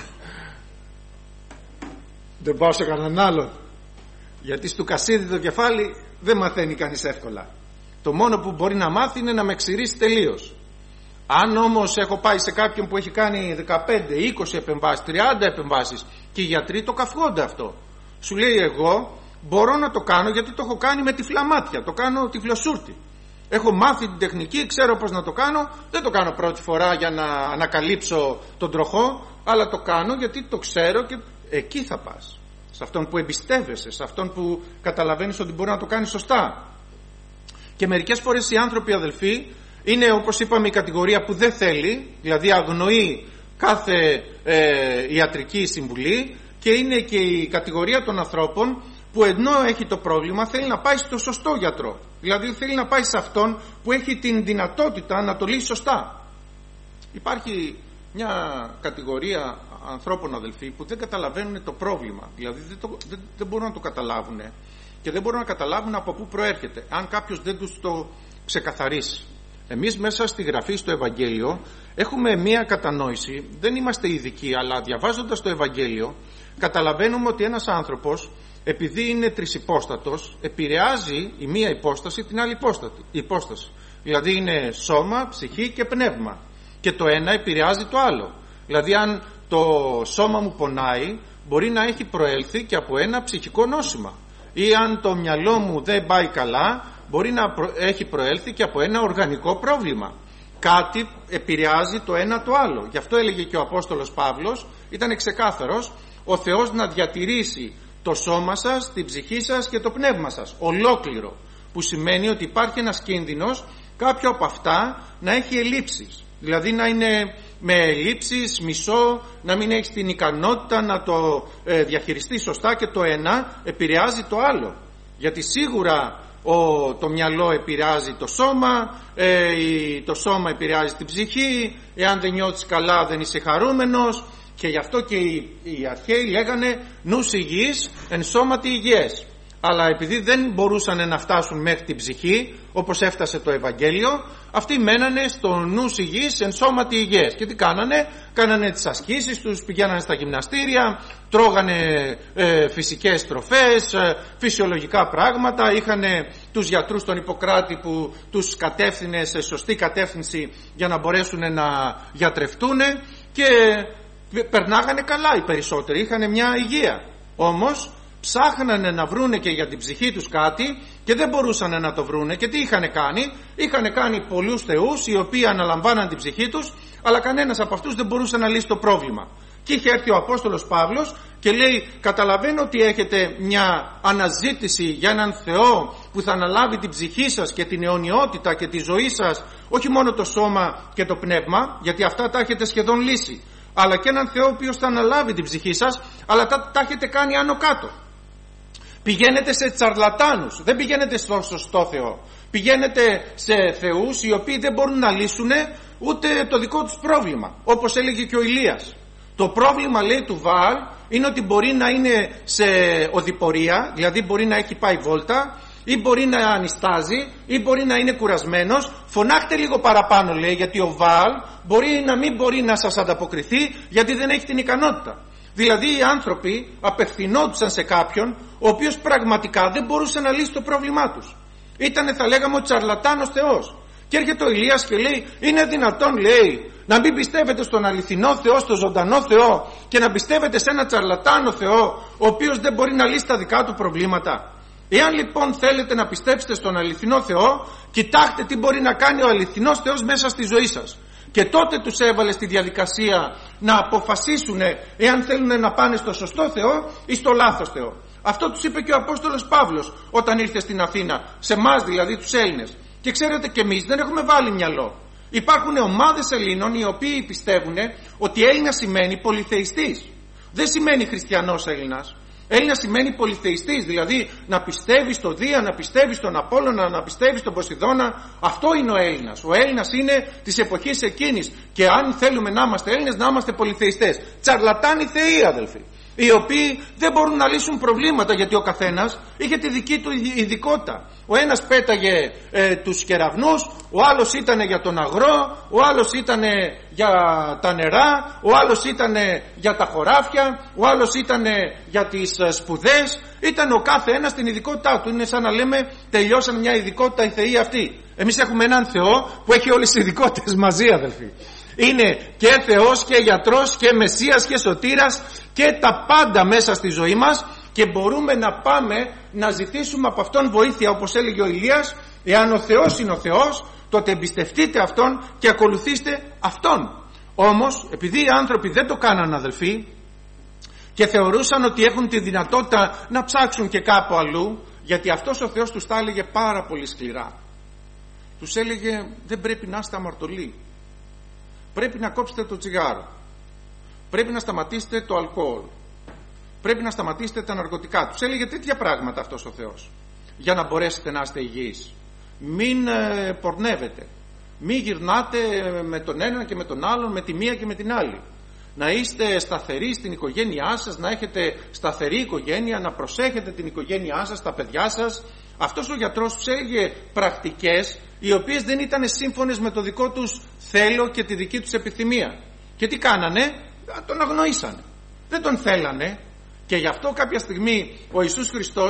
Speaker 1: δεν πάω σε κανέναν άλλο, γιατί στο κασίδι το κεφάλι δεν μαθαίνει κανείς εύκολα. Το μόνο που μπορεί να μάθει είναι να με ξηρίσει τελείως. Αν όμως έχω πάει σε κάποιον που έχει κάνει δεκαπέντε, είκοσι επεμβάσεις, τριάντα επεμβάσεις, και οι γιατροί το καυγόνται αυτό. Σου λέει, εγώ μπορώ να το κάνω γιατί το έχω κάνει με τυφλά μάτια, το κάνω τυφλοσούρτη. Έχω μάθει την τεχνική, ξέρω πώς να το κάνω. Δεν το κάνω πρώτη φορά για να ανακαλύψω τον τροχό, αλλά το κάνω γιατί το ξέρω, και εκεί θα πας. Σε αυτόν που εμπιστεύεσαι, σε αυτόν που καταλαβαίνεις ότι μπορεί να το κάνει σωστά. Και μερικές φορές οι άνθρωποι, αδελφοί, είναι, όπως είπαμε, η κατηγορία που δεν θέλει, δηλαδή αγνοεί κάθε ε, ιατρική συμβουλή, και είναι και η κατηγορία των ανθρώπων που ενώ έχει το πρόβλημα θέλει να πάει στο σωστό γιατρό. Δηλαδή θέλει να πάει σε αυτόν που έχει την δυνατότητα να το λύσει σωστά. Υπάρχει μια κατηγορία ανθρώπων, αδελφοί, που δεν καταλαβαίνουν το πρόβλημα. Δηλαδή δεν, το, δεν, δεν μπορούν να το καταλάβουν, και δεν μπορούν να καταλάβουν από πού προέρχεται, αν κάποιος δεν τους το ξεκαθαρίσει. Εμείς μέσα στη γραφή στο Ευαγγέλιο έχουμε μία κατανόηση, δεν είμαστε ειδικοί, αλλά διαβάζοντας το Ευαγγέλιο καταλαβαίνουμε ότι ένας άνθρωπος, επειδή είναι τρισυπόστατος, επηρεάζει η μία υπόσταση την άλλη υπόσταση. Δηλαδή είναι σώμα, ψυχή και πνεύμα, και το ένα επηρεάζει το άλλο. Δηλαδή αν το σώμα μου πονάει, μπορεί να έχει προέλθει και από ένα ψυχικό νόσημα. Ή αν το μυαλό μου δεν πάει καλά, μπορεί να έχει προέλθει και από ένα οργανικό πρόβλημα. Κάτι επηρεάζει το ένα το άλλο. Γι' αυτό έλεγε και ο Απόστολος Παύλος, ήταν ξεκάθαρος, ο Θεός να διατηρήσει το σώμα σας, την ψυχή σας και το πνεύμα σας ολόκληρο, που σημαίνει ότι υπάρχει ένας κίνδυνος κάποιο από αυτά να έχει ελλείψεις, δηλαδή να είναι με ελλείψεις, μισό, να μην έχει την ικανότητα να το ε, διαχειριστεί σωστά, και το ένα επηρεάζει το άλλο, γιατί σίγουρα ο, το μυαλό επηρεάζει το σώμα, ε, το σώμα επηρεάζει την ψυχή, εάν δεν νιώθεις καλά δεν είσαι χαρούμενος, και γι' αυτό και οι, οι αρχαίοι λέγανε νους υγιής εν σώματι υγιές. Αλλά επειδή δεν μπορούσαν να φτάσουν μέχρι την ψυχή όπως έφτασε το Ευαγγέλιο, αυτοί μένανε στο νους υγιής εν σώματι υγιές. Και τι κάνανε? Κάνανε τις ασκήσεις τους, πηγαίνανε στα γυμναστήρια, τρώγανε ε, φυσικές τροφές, ε, φυσιολογικά πράγματα, είχαν τους γιατρούς τον Ιπποκράτη που τους κατεύθυνε σε σωστή κατεύθυνση για να μπορέσουν να γιατρευτούν, και περνάγανε καλά οι περισσότεροι, είχαν μια υγεία. Όμως ψάχνανε να βρούνε και για την ψυχή τους κάτι και δεν μπορούσαν να το βρούνε, και τι είχαν κάνει? Είχαν κάνει πολλούς θεούς οι οποίοι αναλαμβάναν την ψυχή τους, αλλά κανένας από αυτούς δεν μπορούσε να λύσει το πρόβλημα. Και είχε έρθει ο Απόστολος Παύλος και λέει, καταλαβαίνω ότι έχετε μια αναζήτηση για έναν Θεό που θα αναλάβει την ψυχή σας και την αιωνιότητα και τη ζωή σας, όχι μόνο το σώμα και το πνεύμα, γιατί αυτά τα έχετε σχεδόν λύσει, αλλά και έναν Θεό ο οποίος θα αναλάβει την ψυχή σας, αλλά τα, τα έχετε κάνει άνω κάτω. Πηγαίνετε σε τσαρλατάνους, δεν πηγαίνετε στο σωστό Θεό. Πηγαίνετε σε θεούς οι οποίοι δεν μπορούν να λύσουν ούτε το δικό τους πρόβλημα, όπως έλεγε και ο Ηλίας. Το πρόβλημα, λέει, του Βαάλ είναι ότι μπορεί να είναι σε οδηπορία, δηλαδή μπορεί να έχει πάει βόλτα, ή μπορεί να ανιστάζει, ή μπορεί να είναι κουρασμένος. Φωνάχτε λίγο παραπάνω, λέει, γιατί ο Βαάλ μπορεί να μην μπορεί να σας ανταποκριθεί, γιατί δεν έχει την ικανότητα. Δηλαδή οι άνθρωποι απευθυνόντουσαν σε κάποιον ο οποίος πραγματικά δεν μπορούσε να λύσει το πρόβλημά τους. Ήτανε, θα λέγαμε, ο τσαρλατάνος Θεός. Και έρχεται ο Ηλίας και λέει, είναι δυνατόν, λέει, να μην πιστεύετε στον αληθινό Θεό, στον ζωντανό Θεό, και να πιστεύετε σε ένα τσαρλατάνο Θεό ο οποίος δεν μπορεί να λύσει τα δικά του προβλήματα? Εάν λοιπόν θέλετε να πιστέψετε στον αληθινό Θεό, κοιτάξτε τι μπορεί να κάνει ο αληθινός Θεός μέσα στη ζωή σας. Και τότε τους έβαλε στη διαδικασία να αποφασίσουν εάν θέλουν να πάνε στο σωστό Θεό ή στο λάθος Θεό. Αυτό τους είπε και ο Απόστολος Παύλος όταν ήρθε στην Αθήνα, σε εμάς δηλαδή τους Έλληνες. Και ξέρετε, και εμείς δεν έχουμε βάλει μυαλό. Υπάρχουν ομάδες Ελλήνων οι οποίοι πιστεύουν ότι Έλληνας σημαίνει πολυθεϊστής. Δεν σημαίνει χριστιανός Έλληνας. Έλληνας σημαίνει πολυθεϊστής, δηλαδή να πιστεύει στο Δία, να πιστεύει στον Απόλλωνα, να πιστεύει στον Ποσειδώνα. Αυτό είναι ο Έλληνας. Ο Έλληνας είναι της εποχής εκείνης, και αν θέλουμε να είμαστε Έλληνες, να είμαστε πολυθεϊστές. Τσαρλατάνοι θεοί, αδελφοί, οι οποίοι δεν μπορούν να λύσουν προβλήματα, γιατί ο καθένας είχε τη δική του ειδικότητα. Ο ένας πέταγε ε, τους κεραυνούς, ο άλλος ήταν για τον αγρό, ο άλλος ήταν για τα νερά, ο άλλος ήταν για τα χωράφια, ο άλλος ήταν για τις σπουδές. Ήταν ο κάθε ένας στην ειδικότητά του. Είναι σαν να λέμε τελειώσαν μια ειδικότητα οι θεοί αυτοί. Εμείς έχουμε έναν Θεό που έχει όλες τις ειδικότητες μαζί, αδελφοί. Είναι και Θεός και γιατρός και Μεσσίας και Σωτήρας και τα πάντα μέσα στη ζωή μας, και μπορούμε να πάμε να ζητήσουμε από Αυτόν βοήθεια, όπως έλεγε ο Ηλίας. Εάν ο Θεός είναι ο Θεός, τότε εμπιστευτείτε Αυτόν και ακολουθήστε Αυτόν. Όμως επειδή οι άνθρωποι δεν το κάναν, αδελφοί, και θεωρούσαν ότι έχουν τη δυνατότητα να ψάξουν και κάπου αλλού, γιατί αυτός ο Θεός τους τα έλεγε πάρα πολύ σκληρά. Τους έλεγε, δεν πρέπει να είστε αμαρτωλοί, πρέπει να κόψετε το τσιγάρο, πρέπει να σταματήσετε το αλκοόλ, πρέπει να σταματήσετε τα ναρκωτικά. Τους έλεγε τέτοια πράγματα αυτός ο Θεός, για να μπορέσετε να είστε υγιείς. Μην ε, πορνεύετε, μην γυρνάτε με τον έναν και με τον άλλον, με τη μία και με την άλλη. Να είστε σταθεροί στην οικογένειά σας, να έχετε σταθερή οικογένεια, να προσέχετε την οικογένειά σας, τα παιδιά σας. Αυτός ο γιατρός τους έλεγε πρακτικές οι οποίες δεν ήταν σύμφωνες με το δικό τους θέλω και τη δική τους επιθυμία. Και τι κάνανε? Τον αγνοήσανε, δεν τον θέλανε. Και γι' αυτό κάποια στιγμή ο Ιησούς Χριστός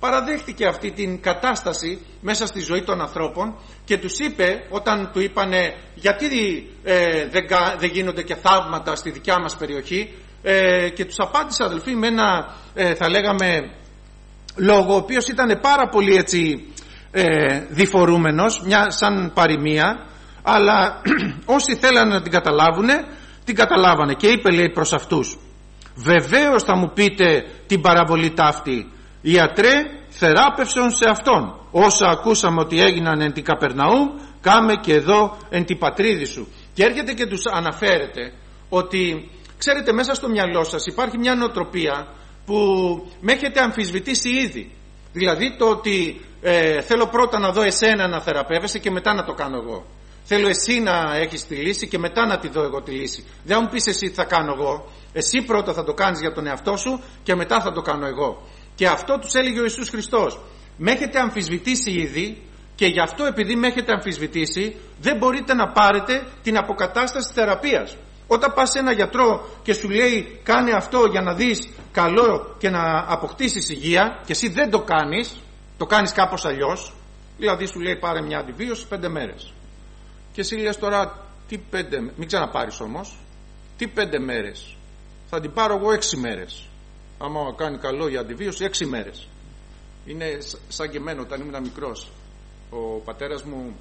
Speaker 1: παραδέχτηκε αυτή την κατάσταση μέσα στη ζωή των ανθρώπων και τους είπε, όταν του είπανε γιατί ε, δεν, δεν γίνονται και θαύματα στη δικιά μας περιοχή, ε, και τους απάντησε, αδελφοί, με ένα ε, θα λέγαμε λόγο ο οποίος ήταν πάρα πολύ έτσι ε, διφορούμενος, μια σαν παροιμία, αλλά όσοι θέλανε να την καταλάβουν την καταλάβανε και είπε, λέει, προς αυτούς: βεβαίως θα μου πείτε την παραβολή ταύτη, ιατρέ, θεράπευσον σε αυτόν, όσα ακούσαμε ότι έγιναν εν την Καπερναούμ, κάμε και εδώ εν την πατρίδη σου. Και έρχεται και τους αναφέρεται ότι, ξέρετε, μέσα στο μυαλό σας υπάρχει μια νοοτροπία που με έχετε αμφισβητήσει ήδη. Δηλαδή το ότι ε, θέλω πρώτα να δω εσένα να θεραπεύεσαι και μετά να το κάνω εγώ. Θέλω εσύ να έχεις τη λύση και μετά να τη δω εγώ τη λύση. Δεν μου πεις εσύ τι θα κάνω εγώ. Εσύ πρώτα θα το κάνεις για τον εαυτό σου και μετά θα το κάνω εγώ. Και αυτό τους έλεγε ο Ιησούς Χριστός. Με έχετε αμφισβητήσει ήδη και γι' αυτό, επειδή με έχετε αμφισβητήσει, δεν μπορείτε να πάρετε την αποκατάσταση της θεραπείας. Όταν πας σε ένα γιατρό και σου λέει κάνε αυτό για να δεις καλό και να αποκτήσεις υγεία, και εσύ δεν το κάνεις, το κάνεις κάπως αλλιώς, δηλαδή σου λέει πάρε μια αντιβίωση πέντε μέρες. Και εσύ λες τώρα, τι πέντε, μην ξαναπάρεις όμως, τι πέντε μέρες, θα την πάρω εγώ έξι μέρες. Άμα κάνει καλό η αντιβίωση, έξι μέρες. Είναι σαν και εμένα όταν ήμουν μικρός. Ο πατέρας μου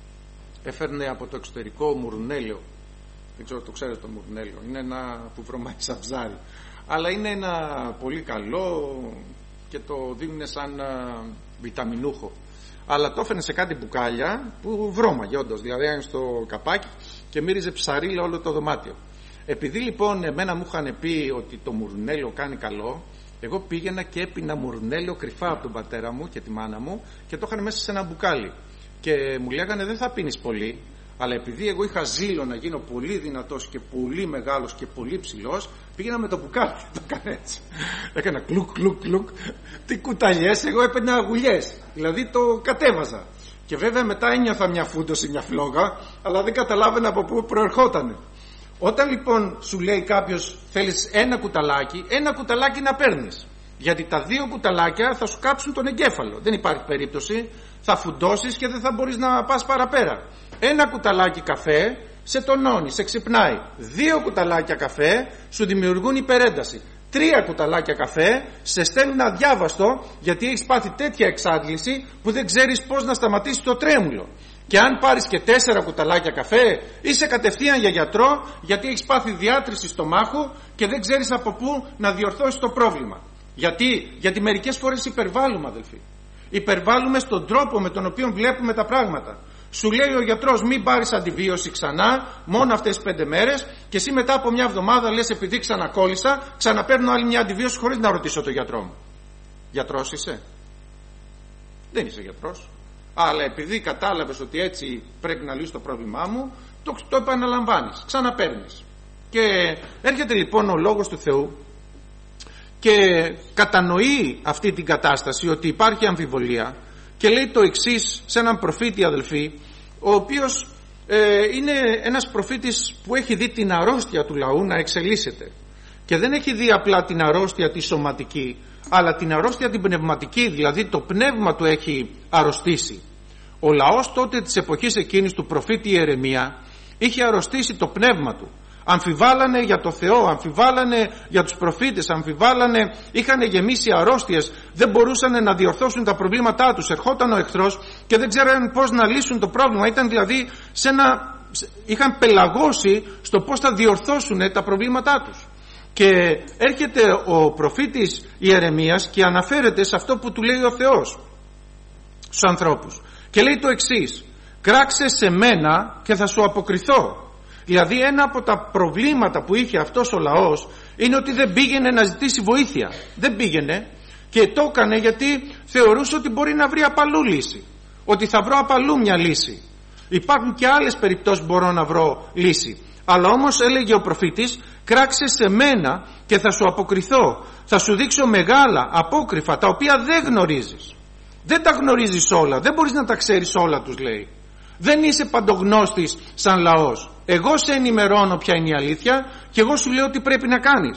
Speaker 1: έφερνε από το εξωτερικό μουρνέλαιο. Δεν ξέρω, το ξέρετε το μουρνέλαιο. Είναι ένα που βρωμάει σαν ψάρι. Αλλά είναι ένα πολύ καλό και το δίνουν σαν βιταμινούχο. Αλλά το έφερνε σε κάτι μπουκάλια που βρώμαγε όντως. Δηλαδή είναι στο καπάκι και μύριζε ψαρίλα όλο το δωμάτιο. Επειδή λοιπόν εμένα μου είχαν πει ότι το μουρνέλαιο κάνει καλό, εγώ πήγαινα και έπινα μουρνέλαιο κρυφά από τον πατέρα μου και τη μάνα μου και το είχαν μέσα σε ένα μπουκάλι. Και μου λέγανε δεν θα πίνεις πολύ, αλλά επειδή εγώ είχα ζήλο να γίνω πολύ δυνατός και πολύ μεγάλος και πολύ ψηλός, πήγαινα με το μπουκάλι και το έκανα έτσι. Έκανα κλουκ κλουκ κλουκ. Τι κουταλιές, εγώ έπαιρνα αγουλιές. Δηλαδή το κατέβαζα. Και βέβαια μετά ένιωθα μια φούντωση, μια φλόγα, αλλά δεν καταλάβαινα από πού προερχότανε. Όταν λοιπόν σου λέει κάποιος θέλεις ένα κουταλάκι, ένα κουταλάκι να παίρνεις. Γιατί τα δύο κουταλάκια θα σου κάψουν τον εγκέφαλο. Δεν υπάρχει περίπτωση, θα φουντώσεις και δεν θα μπορείς να πας παραπέρα. Ένα κουταλάκι καφέ σε τονώνει, σε ξυπνάει. Δύο κουταλάκια καφέ σου δημιουργούν υπερένταση. Τρία κουταλάκια καφέ σε στέλνουν αδιάβαστο, γιατί έχεις πάθει τέτοια εξάντληση που δεν ξέρεις πώς να σταματήσεις το τρέμουλο. Και αν πάρεις και τέσσερα κουταλάκια καφέ, είσαι κατευθείαν για γιατρό, γιατί έχεις πάθει διάτρηση στομάχου και δεν ξέρεις από πού να διορθώσεις το πρόβλημα. Γιατί, γιατί μερικές φορές υπερβάλλουμε, αδελφοί. Υπερβάλλουμε στον τρόπο με τον οποίο βλέπουμε τα πράγματα. Σου λέει ο γιατρός μην πάρεις αντιβίωση ξανά, μόνο αυτές τις πέντε μέρες, και εσύ μετά από μια εβδομάδα λες επειδή ξανακόλλησα, ξαναπαίρνω άλλη μια αντιβίωση χωρίς να ρωτήσω τον γιατρό μου. Γιατρός είσαι? Δεν είσαι γιατρός. Αλλά επειδή κατάλαβες ότι έτσι πρέπει να λύσεις το πρόβλημά μου, το, το επαναλαμβάνεις, ξαναπαίρνεις. Και έρχεται λοιπόν ο Λόγος του Θεού και κατανοεί αυτή την κατάσταση, ότι υπάρχει αμφιβολία, και λέει το εξής σε έναν προφήτη, αδελφοί, ο οποίος ε, είναι ένας προφήτης που έχει δει την αρρώστια του λαού να εξελίσσεται, και δεν έχει δει απλά την αρρώστια τη σωματική, αλλά την αρρώστια την πνευματική, δηλαδή το πνεύμα του έχει αρρωστήσει. Ο λαός τότε της εποχής εκείνης του προφήτη Ιερεμία είχε αρρωστήσει το πνεύμα του. Αμφιβάλλανε για το Θεό, αμφιβάλλανε για τους προφήτες, αμφιβάλλανε, είχαν γεμίσει αρρώστιες, δεν μπορούσαν να διορθώσουν τα προβλήματά τους. Ερχόταν ο εχθρός και δεν ξέραν πώς να λύσουν το πρόβλημα. Ήταν δηλαδή σε ένα, είχαν πελαγώσει στο πώς θα διορθώσουν τα προβλήματά τους. Και έρχεται ο προφήτης Ιερεμίας και αναφέρεται σε αυτό που του λέει ο Θεός στους ανθρώπους και λέει το εξής: κράξε σε μένα και θα σου αποκριθώ. Δηλαδή ένα από τα προβλήματα που είχε αυτός ο λαός είναι ότι δεν πήγαινε να ζητήσει βοήθεια. Δεν πήγαινε, και το έκανε γιατί θεωρούσε ότι μπορεί να βρει απαλού λύση, ότι θα βρω απαλού μια λύση. Υπάρχουν και άλλες περιπτώσεις που μπορώ να βρω λύση, αλλά όμως έλεγε ο προφήτης κράξε σε μένα και θα σου αποκριθώ, θα σου δείξω μεγάλα απόκριφα τα οποία δεν γνωρίζεις. Δεν τα γνωρίζεις όλα, δεν μπορείς να τα ξέρεις όλα, τους λέει. Δεν είσαι παντογνώστης σαν λαός. Εγώ σε ενημερώνω ποια είναι η αλήθεια και εγώ σου λέω τι πρέπει να κάνεις.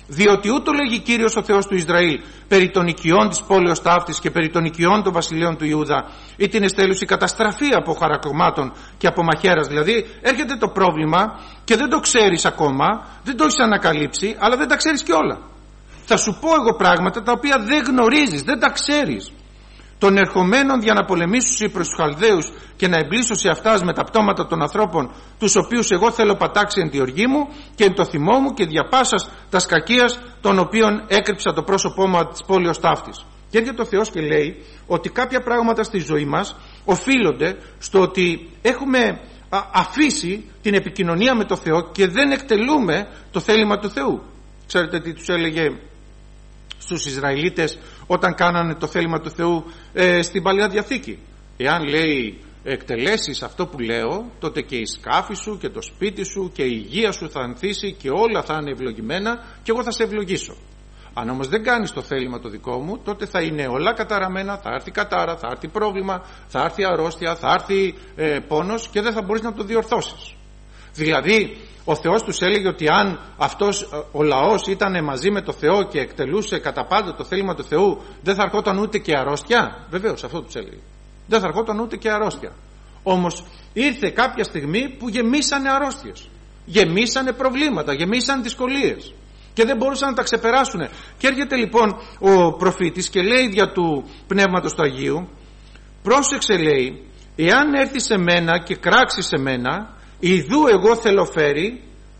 Speaker 1: Διότι ούτω λέγει Κύριος ο Θεός του Ισραήλ περί των οικειών της πόλεως ταύτης και περί των οικειών των βασιλείων του Ιούδα, ή την εστέλουση καταστραφή από χαρακωμάτων και από μαχαίρας. Δηλαδή έρχεται το πρόβλημα και δεν το ξέρεις ακόμα, δεν το έχεις ανακαλύψει, αλλά δεν τα ξέρεις και όλα. Θα σου πω εγώ πράγματα τα οποία δεν γνωρίζεις, δεν τα ξέρεις. Των ερχομένων για να πολεμήσω προς τους Χαλδαίους και να εμπλήσω σε αυτάς με τα πτώματα των ανθρώπων, τους οποίους εγώ θέλω πατάξει εν τη οργή μου και εν το θυμό μου και διαπάσας τα σκακίας των οποίων έκρυψα το πρόσωπό μου της πόλεως ταύτης. Και έρχεται ο Θεός και λέει ότι κάποια πράγματα στη ζωή μας οφείλονται στο ότι έχουμε αφήσει την επικοινωνία με το Θεό και δεν εκτελούμε το θέλημα του Θεού. Ξέρετε τι τους έλεγε στους Ισραηλίτες όταν κάνανε το θέλημα του Θεού ε, στην Παλαιά Διαθήκη? Εάν λέει εκτελέσεις αυτό που λέω, τότε και η σκάφη σου και το σπίτι σου και η υγεία σου θα ανθίσει και όλα θα είναι ευλογημένα και εγώ θα σε ευλογήσω. Αν όμως δεν κάνεις το θέλημα το δικό μου, τότε θα είναι όλα καταραμένα, θα έρθει κατάρα, θα έρθει πρόβλημα, θα έρθει αρρώστια, θα έρθει ε, πόνος και δεν θα μπορείς να το διορθώσεις. Δηλαδή ο Θεός τους έλεγε ότι αν αυτός ο λαός ήταν μαζί με το Θεό και εκτελούσε κατά πάντα το θέλημα του Θεού, δεν θα ερχόταν ούτε και αρρώστια. Βεβαίως αυτό τους έλεγε. Δεν θα ερχόταν ούτε και αρρώστια. Όμως ήρθε κάποια στιγμή που γεμίσανε αρρώστιες, γεμίσανε προβλήματα, γεμίσανε δυσκολίες και δεν μπορούσαν να τα ξεπεράσουν. Και έρχεται λοιπόν ο προφήτης και λέει δια του Πνεύματος του Αγίου, πρόσεξε, λέει, εάν έρθει σε μένα και κράξει σε μένα, ιδού εγώ θέλω φέρει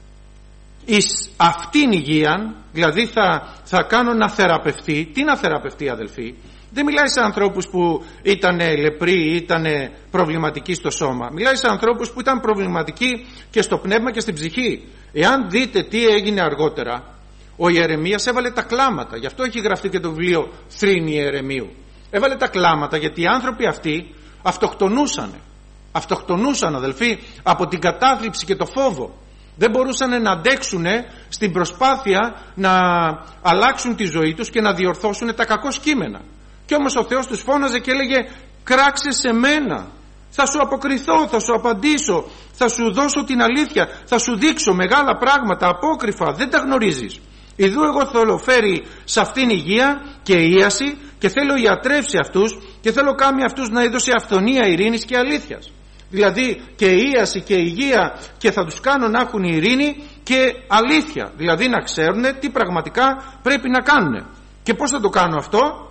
Speaker 1: εις αυτήν υγείαν, δηλαδή θα, θα κάνω να θεραπευτεί. Τι να θεραπευτεί, αδελφοί? Δεν μιλάει σε ανθρώπους που ήταν λεπροί ή ήταν προβληματικοί στο σώμα. Μιλάει σε ανθρώπους που ήταν προβληματικοί και στο πνεύμα και στην ψυχή. Εάν δείτε τι έγινε αργότερα, ο Ιερεμίας έβαλε τα κλάματα. Γι' αυτό έχει γραφτεί και το βιβλίο Θρήνη Ιερεμίου. Έβαλε τα κλάματα γιατί οι άνθρωποι αυτοί αυτοκτονούσανε. Αυτοκτονούσαν, αδελφοί, από την κατάθλιψη και το φόβο. Δεν μπορούσαν να αντέξουν στην προσπάθεια να αλλάξουν τη ζωή τους και να διορθώσουν τα κακό κείμενα. Και όμως ο Θεός τους φώναζε και έλεγε, κράξε σε μένα, θα σου αποκριθώ, θα σου απαντήσω, θα σου δώσω την αλήθεια, θα σου δείξω μεγάλα πράγματα απόκριφα, δεν τα γνωρίζεις. Ιδού εγώ θέλω φέρει σε αυτήν υγεία και ίαση και θέλω ιατρεύσει αυτούς και θέλω κάνει αυτούς να έδωσε αυθονία, ειρήνης και αλήθειας. Δηλαδή και ίαση και υγεία, και θα τους κάνω να έχουν ειρήνη και αλήθεια, δηλαδή να ξέρουν τι πραγματικά πρέπει να κάνουν. Και πώς θα το κάνω αυτό?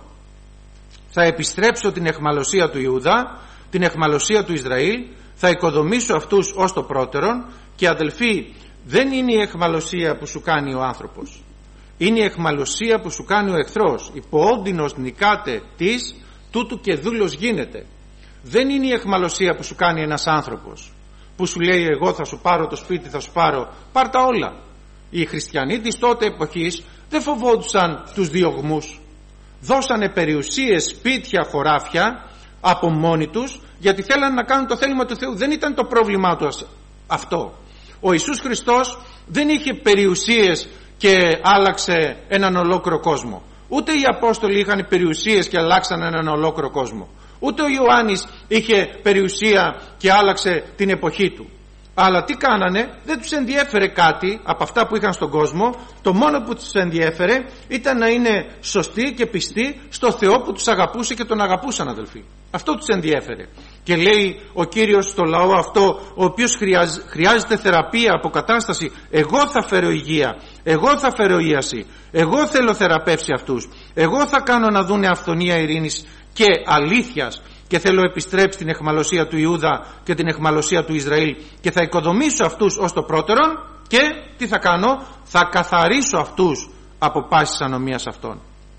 Speaker 1: Θα επιστρέψω την αιχμαλωσία του Ιούδα, την αιχμαλωσία του Ισραήλ, θα οικοδομήσω αυτούς ως το πρώτερον. Και αδελφοί, δεν είναι η αιχμαλωσία που σου κάνει ο άνθρωπος, είναι η αιχμαλωσία που σου κάνει ο εχθρός. Υποόντινος νικάτε της, τούτου και δούλος γίνεται. Δεν είναι η αιχμαλωσία που σου κάνει ένας άνθρωπος, που σου λέει εγώ θα σου πάρω το σπίτι, θα σου πάρω, πάρ' τα όλα. Οι χριστιανοί της τότε εποχής δεν φοβόντουσαν τους διωγμούς. Δώσανε περιουσίες, σπίτια, χωράφια από μόνοι τους, γιατί θέλανε να κάνουν το θέλημα του Θεού. Δεν ήταν το πρόβλημά τους αυτό. Ο Ιησούς Χριστός δεν είχε περιουσίες και άλλαξε έναν ολόκληρο κόσμο. Ούτε οι Απόστολοι είχαν περιουσίες και αλλάξαν έναν ολόκληρο κόσμο. Ούτε ο Ιωάννης είχε περιουσία και άλλαξε την εποχή του. Αλλά τι κάνανε? Δεν τους ενδιέφερε κάτι από αυτά που είχαν στον κόσμο. Το μόνο που τους ενδιέφερε ήταν να είναι σωστοί και πιστοί στο Θεό που τους αγαπούσε και τον αγαπούσαν, αδελφοί. Αυτό τους ενδιέφερε. Και λέει ο Κύριος στο λαό αυτό, ο οποίος χρειάζεται θεραπεία, αποκατάσταση, εγώ θα φέρω υγεία, εγώ θα φέρω ίαση, εγώ θέλω θεραπεύσει αυτούς, εγώ θα κάνω να δούνε αυθονία, ειρήνης και αλήθειας, και θέλω επιστρέψει την αιχμαλωσία του Ιούδα και την αιχμαλωσία του Ισραήλ, και θα οικοδομήσω αυτούς ως το πρώτερον. Και τι θα κάνω? Θα καθαρίσω αυτούς από πάσης ανομίας αυτών.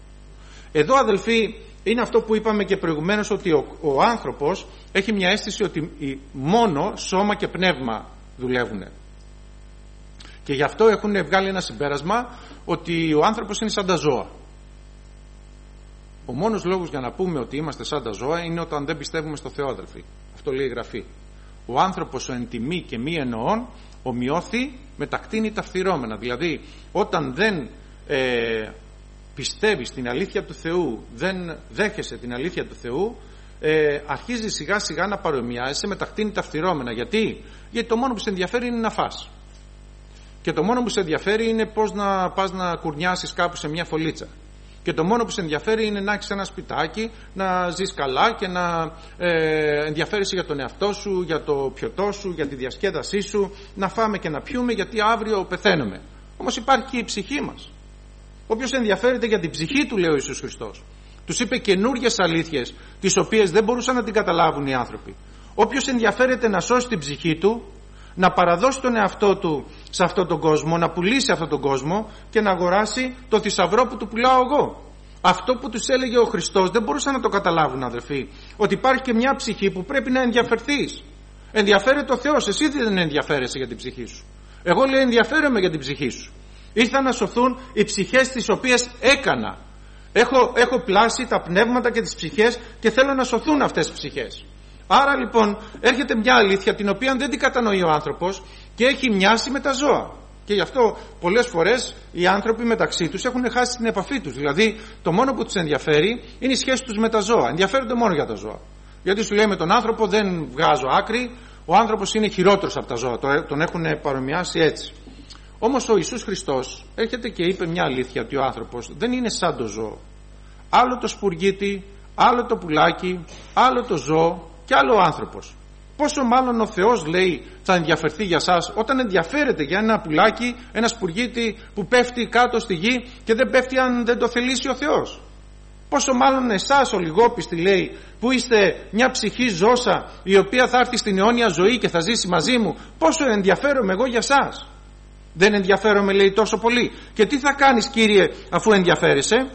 Speaker 1: Εδώ, αδελφοί, είναι αυτό που είπαμε και προηγουμένως, ότι ο, ο άνθρωπος έχει μια αίσθηση ότι μόνο σώμα και πνεύμα δουλεύουν. Και γι' αυτό έχουν βγάλει ένα συμπέρασμα ότι ο άνθρωπος είναι σαν τα ζώα. Ο μόνος λόγος για να πούμε ότι είμαστε σαν τα ζώα είναι όταν δεν πιστεύουμε στο Θεό, αδελφοί. Αυτό λέει η Γραφή. Ο άνθρωπος ο εν τιμή και μη εννοών ομοιώθη με τα κτήνη τα φθυρώμενα. Δηλαδή όταν δεν ε, πιστεύεις την αλήθεια του Θεού, δεν δέχεσαι την αλήθεια του Θεού, ε, αρχίζει σιγά σιγά να παρομοιάζεσαι με τα κτήνη τα φθυρώμενα. Γιατί? Γιατί το μόνο που σε ενδιαφέρει είναι να φας. και το μόνο που σε ενδιαφέρει είναι πώς να πας να κουρνιάσεις κάπου σε μια φωλίτσα. Και το μόνο που σε ενδιαφέρει είναι να έχεις ένα σπιτάκι, να ζεις καλά και να ε, ενδιαφέρεσαι για τον εαυτό σου, για το πιωτό σου, για τη διασκέδασή σου, να φάμε και να πιούμε γιατί αύριο πεθαίνουμε. Όμως υπάρχει και η ψυχή μας. Όποιος ενδιαφέρεται για την ψυχή του, λέει ο Ιησούς Χριστός, τους είπε καινούργιες αλήθειες, τις οποίες δεν μπορούσαν να την καταλάβουν οι άνθρωποι. Όποιος ενδιαφέρεται να σώσει την ψυχή του, να παραδώσει τον εαυτό του σε αυτόν τον κόσμο, να πουλήσει αυτόν τον κόσμο και να αγοράσει το θησαυρό που του πουλάω εγώ. Αυτό που τους έλεγε ο Χριστός δεν μπορούσαν να το καταλάβουν, αδελφοί, ότι υπάρχει και μια ψυχή που πρέπει να ενδιαφερθείς. Ενδιαφέρεται ο Θεός, εσύ δεν ενδιαφέρεσαι για την ψυχή σου. Εγώ, λέει, ενδιαφέρομαι για την ψυχή σου. Ήρθα να σωθούν οι ψυχές τις οποίες έκανα. Έχω, έχω πλάσει τα πνεύματα και τις ψυχές και θέλω να σωθούν αυτές τις ψυχές. Άρα λοιπόν έρχεται μια αλήθεια την οποία δεν την κατανοεί ο άνθρωπος και έχει μοιάσει με τα ζώα. Και γι' αυτό πολλές φορές οι άνθρωποι μεταξύ τους έχουν χάσει την επαφή τους. Δηλαδή το μόνο που τους ενδιαφέρει είναι η σχέση τους με τα ζώα. Ενδιαφέρονται μόνο για τα ζώα. Γιατί σου λέει με τον άνθρωπο δεν βγάζω άκρη, ο άνθρωπος είναι χειρότερος από τα ζώα. Τον έχουν παρομοιάσει έτσι. Όμως ο Ιησούς Χριστός έρχεται και είπε μια αλήθεια, ότι ο άνθρωπος δεν είναι σαν το ζώο. Άλλο το σπουργίτι, άλλο το πουλάκι, άλλο το ζώο και άλλο ο άνθρωπος. Πόσο μάλλον ο Θεός, λέει, θα ενδιαφερθεί για σας όταν ενδιαφέρεται για ένα πουλάκι, ένα σπουργίτι που πέφτει κάτω στη γη και δεν πέφτει αν δεν το θελήσει ο Θεός. Πόσο μάλλον εσάς ο λιγόπιστοι, λέει, που είστε μια ψυχή ζώσα η οποία θα έρθει στην αιώνια ζωή και θα ζήσει μαζί μου, πόσο ενδιαφέρομαι εγώ για σας. Δεν ενδιαφέρομαι, λέει, τόσο πολύ. Και τι θα κάνεις, Κύριε, αφού ενδιαφέρεσαι?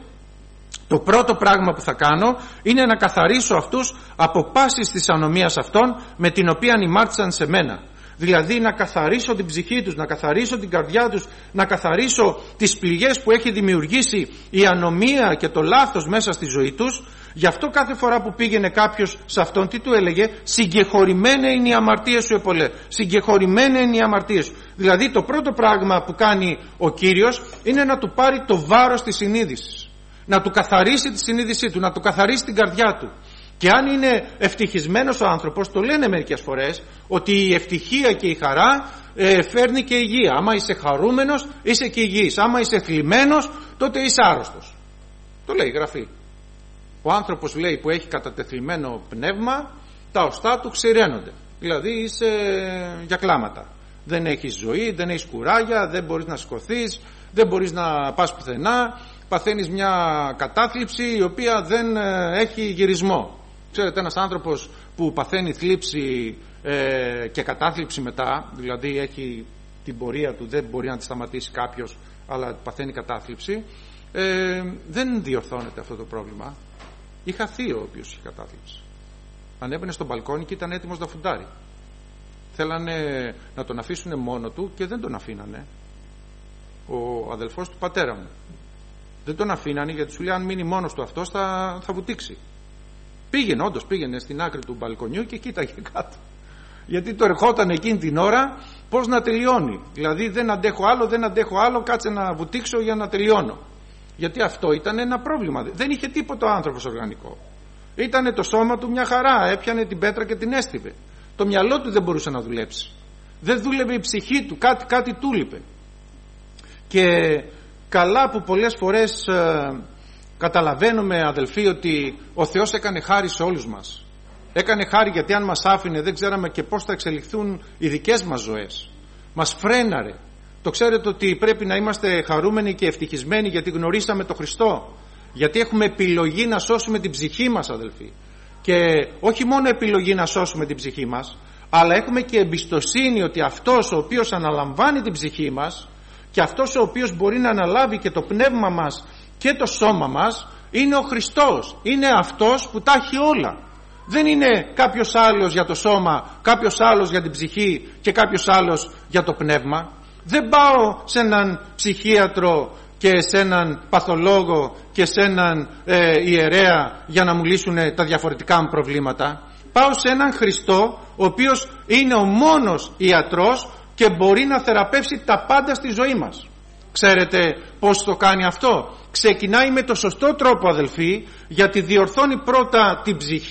Speaker 1: Το πρώτο πράγμα που θα κάνω είναι να καθαρίσω αυτούς από πάσης της ανομίας αυτών με την οποία ημάρτησαν σε μένα. Δηλαδή να καθαρίσω την ψυχή τους, να καθαρίσω την καρδιά τους, να καθαρίσω τις πληγές που έχει δημιουργήσει η ανομία και το λάθος μέσα στη ζωή τους. Γι' αυτό κάθε φορά που πήγαινε κάποιος σε αυτόν, τι του έλεγε? Συγκεχωρημένα είναι οι αμαρτίες σου, επολέ. Συγκεχωρημένα είναι οι αμαρτίες σου. Δηλαδή το πρώτο πράγμα που κάνει ο Κύριος είναι να του πάρει το βάρος της συνείδησης. Να του καθαρίσει τη συνείδησή του, να του καθαρίσει την καρδιά του. Και αν είναι ευτυχισμένος ο άνθρωπος, το λένε μερικές φορές, ότι η ευτυχία και η χαρά ε, φέρνει και υγεία. Άμα είσαι χαρούμενος, είσαι και υγιής. Άμα είσαι θλιμμένος, τότε είσαι άρρωστος. Το λέει η Γραφή. Ο άνθρωπος, λέει, που έχει κατατεθλιμμένο πνεύμα, τα οστά του ξηραίνονται. Δηλαδή είσαι για κλάματα. Δεν έχεις ζωή, δεν έχεις κουράγια, δεν μπορείς να σηκωθείς, δεν μπορείς να πας πουθενά. Παθαίνεις μια κατάθλιψη η οποία δεν έχει γυρισμό. Ξέρετε, ένας άνθρωπος που παθαίνει θλίψη ε, και κατάθλιψη μετά, δηλαδή έχει την πορεία του, δεν μπορεί να τη σταματήσει κάποιος, αλλά παθαίνει κατάθλιψη, ε, δεν διορθώνεται αυτό το πρόβλημα. Είχα θείο ο οποίος είχε κατάθλιψη. Ανέβαινε στο μπαλκόνι και ήταν έτοιμος να φουντάρει. Θέλανε να τον αφήσουν μόνο του και δεν τον αφήνανε. Ο αδελφός του πατέρα μου. Δεν τον αφήνανε γιατί σου λέει αν μείνει μόνος του αυτός θα, θα βουτήξει. Πήγαινε, όντως πήγαινε στην άκρη του μπαλκονιού και κοίταγε κάτω. Γιατί το ερχόταν εκείνη την ώρα πώς να τελειώνει. Δηλαδή δεν αντέχω άλλο, δεν αντέχω άλλο, κάτσε να βουτήξω για να τελειώνω. Γιατί αυτό ήταν ένα πρόβλημα. Δεν είχε τίποτα ο άνθρωπος οργανικό. Ήτανε το σώμα του μια χαρά, έπιανε την πέτρα και την έστειβε. Το μυαλό του δεν μπορούσε να δουλέψει. Δεν δούλευε η ψυχή του, κάτι, κάτι του λείπε. Και καλά που πολλές φορές ε, καταλαβαίνουμε, αδελφοί, ότι ο Θεός έκανε χάρη σε όλους μας. Έκανε χάρη γιατί αν μας άφηνε δεν ξέραμε και πώς θα εξελιχθούν οι δικές μας ζωές. Μας φρέναρε. Το ξέρετε ότι πρέπει να είμαστε χαρούμενοι και ευτυχισμένοι γιατί γνωρίσαμε τον Χριστό. Γιατί έχουμε επιλογή να σώσουμε την ψυχή μας, αδελφοί. Και όχι μόνο επιλογή να σώσουμε την ψυχή μας, αλλά έχουμε και εμπιστοσύνη ότι αυτός ο οποίος αναλαμβάνει την ψυχή μας και αυτός ο οποίος μπορεί να αναλάβει και το πνεύμα μας και το σώμα μας είναι ο Χριστός. Είναι αυτός που τα έχει όλα. Δεν είναι κάποιος άλλος για το σώμα, κάποιος άλλος για την ψυχή και κάποιος άλλος για το πνεύμα. Δεν πάω σε έναν ψυχίατρο και σε έναν παθολόγο και σε έναν ε, ιερέα για να μου λύσουν τα διαφορετικά μου προβλήματα. Πάω σε έναν Χριστό ο οποίος είναι ο μόνος ιατρός και μπορεί να θεραπεύσει τα πάντα στη ζωή μας. Ξέρετε πώς το κάνει αυτό? Ξεκινάει με το σωστό τρόπο, αδελφοί, γιατί διορθώνει πρώτα την ψυχή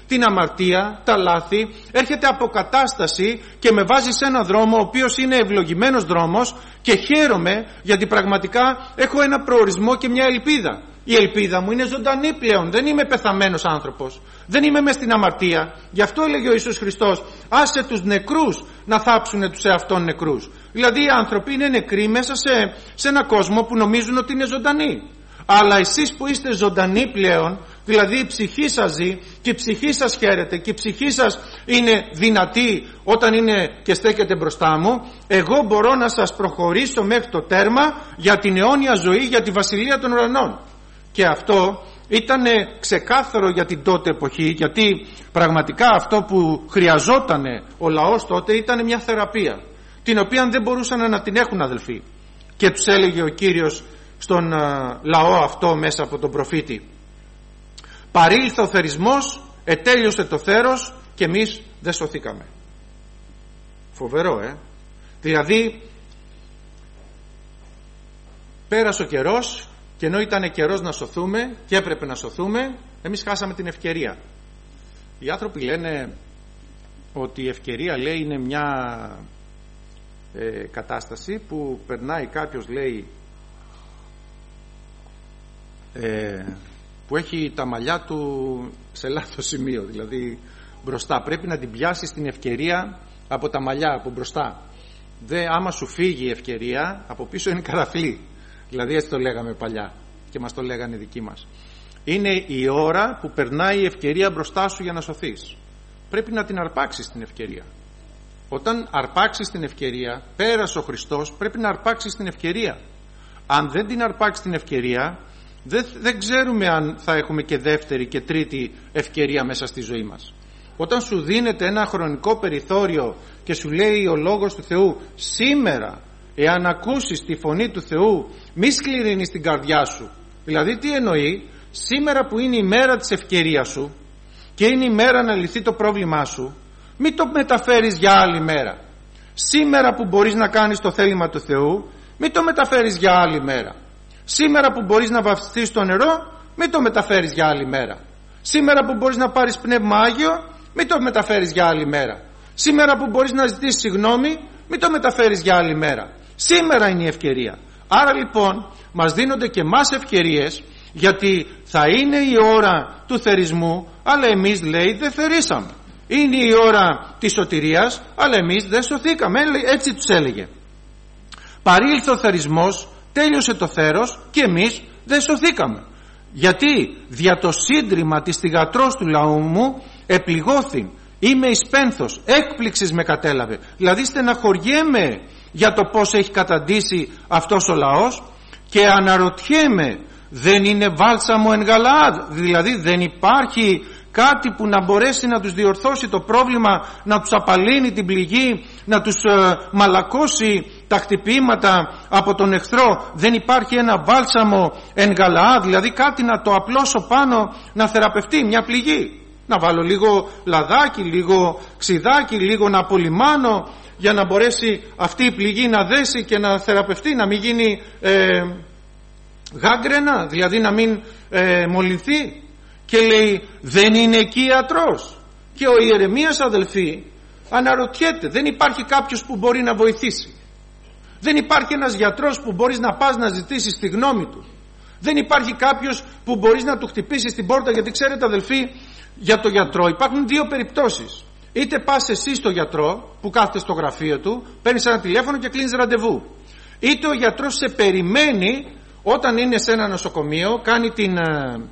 Speaker 1: την αμαρτία, τα λάθη, έρχεται αποκατάσταση και με βάζει σε ένα δρόμο ο οποίος είναι ευλογημένος δρόμος και χαίρομαι γιατί πραγματικά έχω ένα προορισμό και μια ελπίδα. Η ελπίδα μου είναι ζωντανή πλέον, δεν είμαι πεθαμένος άνθρωπος, δεν είμαι μες στην αμαρτία. Γι' αυτό έλεγε ο Ιησούς Χριστός, άσε τους νεκρούς να θάψουν τους εαυτών νεκρούς. Δηλαδή οι άνθρωποι είναι νεκροί μέσα σε, σε ένα κόσμο που νομίζουν ότι είναι ζωντανοί. Αλλά εσείς που είστε ζωντανοί πλέον, δηλαδή η ψυχή σας ζει και η ψυχή σας χαίρεται και η ψυχή σας είναι δυνατή όταν είναι και στέκεται μπροστά μου, εγώ μπορώ να σας προχωρήσω μέχρι το τέρμα για την αιώνια ζωή, για τη βασιλεία των ουρανών. Και αυτό ήταν ξεκάθαρο για την τότε εποχή, γιατί πραγματικά αυτό που χρειαζόταν ο λαός τότε ήταν μια θεραπεία, την οποία δεν μπορούσαν να την έχουν, αδελφοί. Και τους έλεγε ο Κύριος στον λαό αυτό μέσα από τον προφήτη, παρήλθε ο θερισμός, ετέλειωσε το θέρος και εμείς δεν σωθήκαμε. Φοβερό, ε! Δηλαδή πέρασε ο καιρός και ενώ ήταν καιρός να σωθούμε και έπρεπε να σωθούμε, εμείς χάσαμε την ευκαιρία. Οι άνθρωποι λένε ότι η ευκαιρία, λέει, είναι μια ε, κατάσταση που περνάει κάποιος, λέει, ε, που έχει τα μαλλιά του σε λάθος σημείο, δηλαδή μπροστά. Πρέπει να την πιάσεις την ευκαιρία από τα μαλλιά, από μπροστά. Δε, άμα σου φύγει η ευκαιρία, από πίσω είναι καραφλή. Δηλαδή έτσι το λέγαμε παλιά και μας το λέγανε οι δικοί μας. Είναι η ώρα που περνάει η ευκαιρία μπροστά σου για να σωθείς. Πρέπει να την αρπάξεις την ευκαιρία. Όταν αρπάξεις την ευκαιρία, πέρασε ο Χριστός, πρέπει να αρπάξεις την ευκαιρία. Αν δεν την αρπάξεις την ευκαιρία, δεν, δεν ξέρουμε αν θα έχουμε και δεύτερη και τρίτη ευκαιρία μέσα στη ζωή μας. Όταν σου δίνεται ένα χρονικό περιθώριο και σου λέει ο Λόγος του Θεού, σήμερα εάν ακούσεις τη φωνή του Θεού, μη σκληρύνεις την καρδιά σου. Δηλαδή τι εννοεί? Σήμερα που είναι η μέρα της ευκαιρίας σου και είναι η μέρα να λυθεί το πρόβλημά σου, μην το μεταφέρεις για άλλη μέρα. Σήμερα που μπορείς να κάνεις το θέλημα του Θεού, μην το μεταφέρεις για άλλη μέρα. Σήμερα που μπορείς να βαφτιστείς στο νερό, μην το μεταφέρεις για άλλη μέρα. Σήμερα που μπορείς να πάρεις πνεύμα Άγιο, μην το μεταφέρεις για άλλη μέρα. Σήμερα που μπορείς να ζητήσεις συγγνώμη, μην το μεταφέρεις για άλλη μέρα. Σήμερα είναι η ευκαιρία. Άρα λοιπόν μας δίνονται και μας ευκαιρίες, γιατί θα είναι η ώρα του θερισμού, αλλά εμείς, λέει, δεν θερήσαμε. Είναι η ώρα της σωτηρίας, αλλά εμείς δεν σωθήκαμε. Έτσι τους έλεγε. Παρήλθε ο θερισμός, τέλειωσε το θέρος και εμείς δεν σωθήκαμε. Γιατί δια το σύντριμα της θυγατρός του λαού μου επληγώθην, είμαι εις πένθος, έκπληξης με κατέλαβε. Δηλαδή στεναχωριέμαι για το πώς έχει καταντήσει αυτός ο λαός και αναρωτιέμαι, δεν είναι βάλσαμο εν Γαλαάδ? Δηλαδή δεν υπάρχει κάτι που να μπορέσει να τους διορθώσει το πρόβλημα, να τους απαλύνει την πληγή, να τους ε, μαλακώσει τα χτυπήματα από τον εχθρό? Δεν υπάρχει ένα βάλσαμο εν Γαλαάδ, δηλαδή κάτι να το απλώσω πάνω, να θεραπευτεί μια πληγή? Να βάλω λίγο λαδάκι, λίγο ξιδάκι, λίγο να απολυμάνω για να μπορέσει αυτή η πληγή να δέσει και να θεραπευτεί, να μην γίνει ε, γάγκρενα, δηλαδή να μην ε, μολυνθεί. Και λέει, δεν είναι εκεί ιατρός? Και ο Ιερεμίας, αδελφοί, αναρωτιέται, δεν υπάρχει κάποιος που μπορεί να βοηθήσει? Δεν υπάρχει ένας γιατρός που μπορείς να πας να ζητήσεις τη γνώμη του? Δεν υπάρχει κάποιος που μπορείς να του χτυπήσεις την πόρτα? Γιατί ξέρετε, αδελφοί, για το γιατρό υπάρχουν δύο περιπτώσεις. Είτε πας εσύ στο γιατρό που κάθεται στο γραφείο του, παίρνεις ένα τηλέφωνο και κλείνεις ραντεβού. Είτε ο γιατρός σε περιμένει όταν είναι σε ένα νοσοκομείο, κάνει την ε,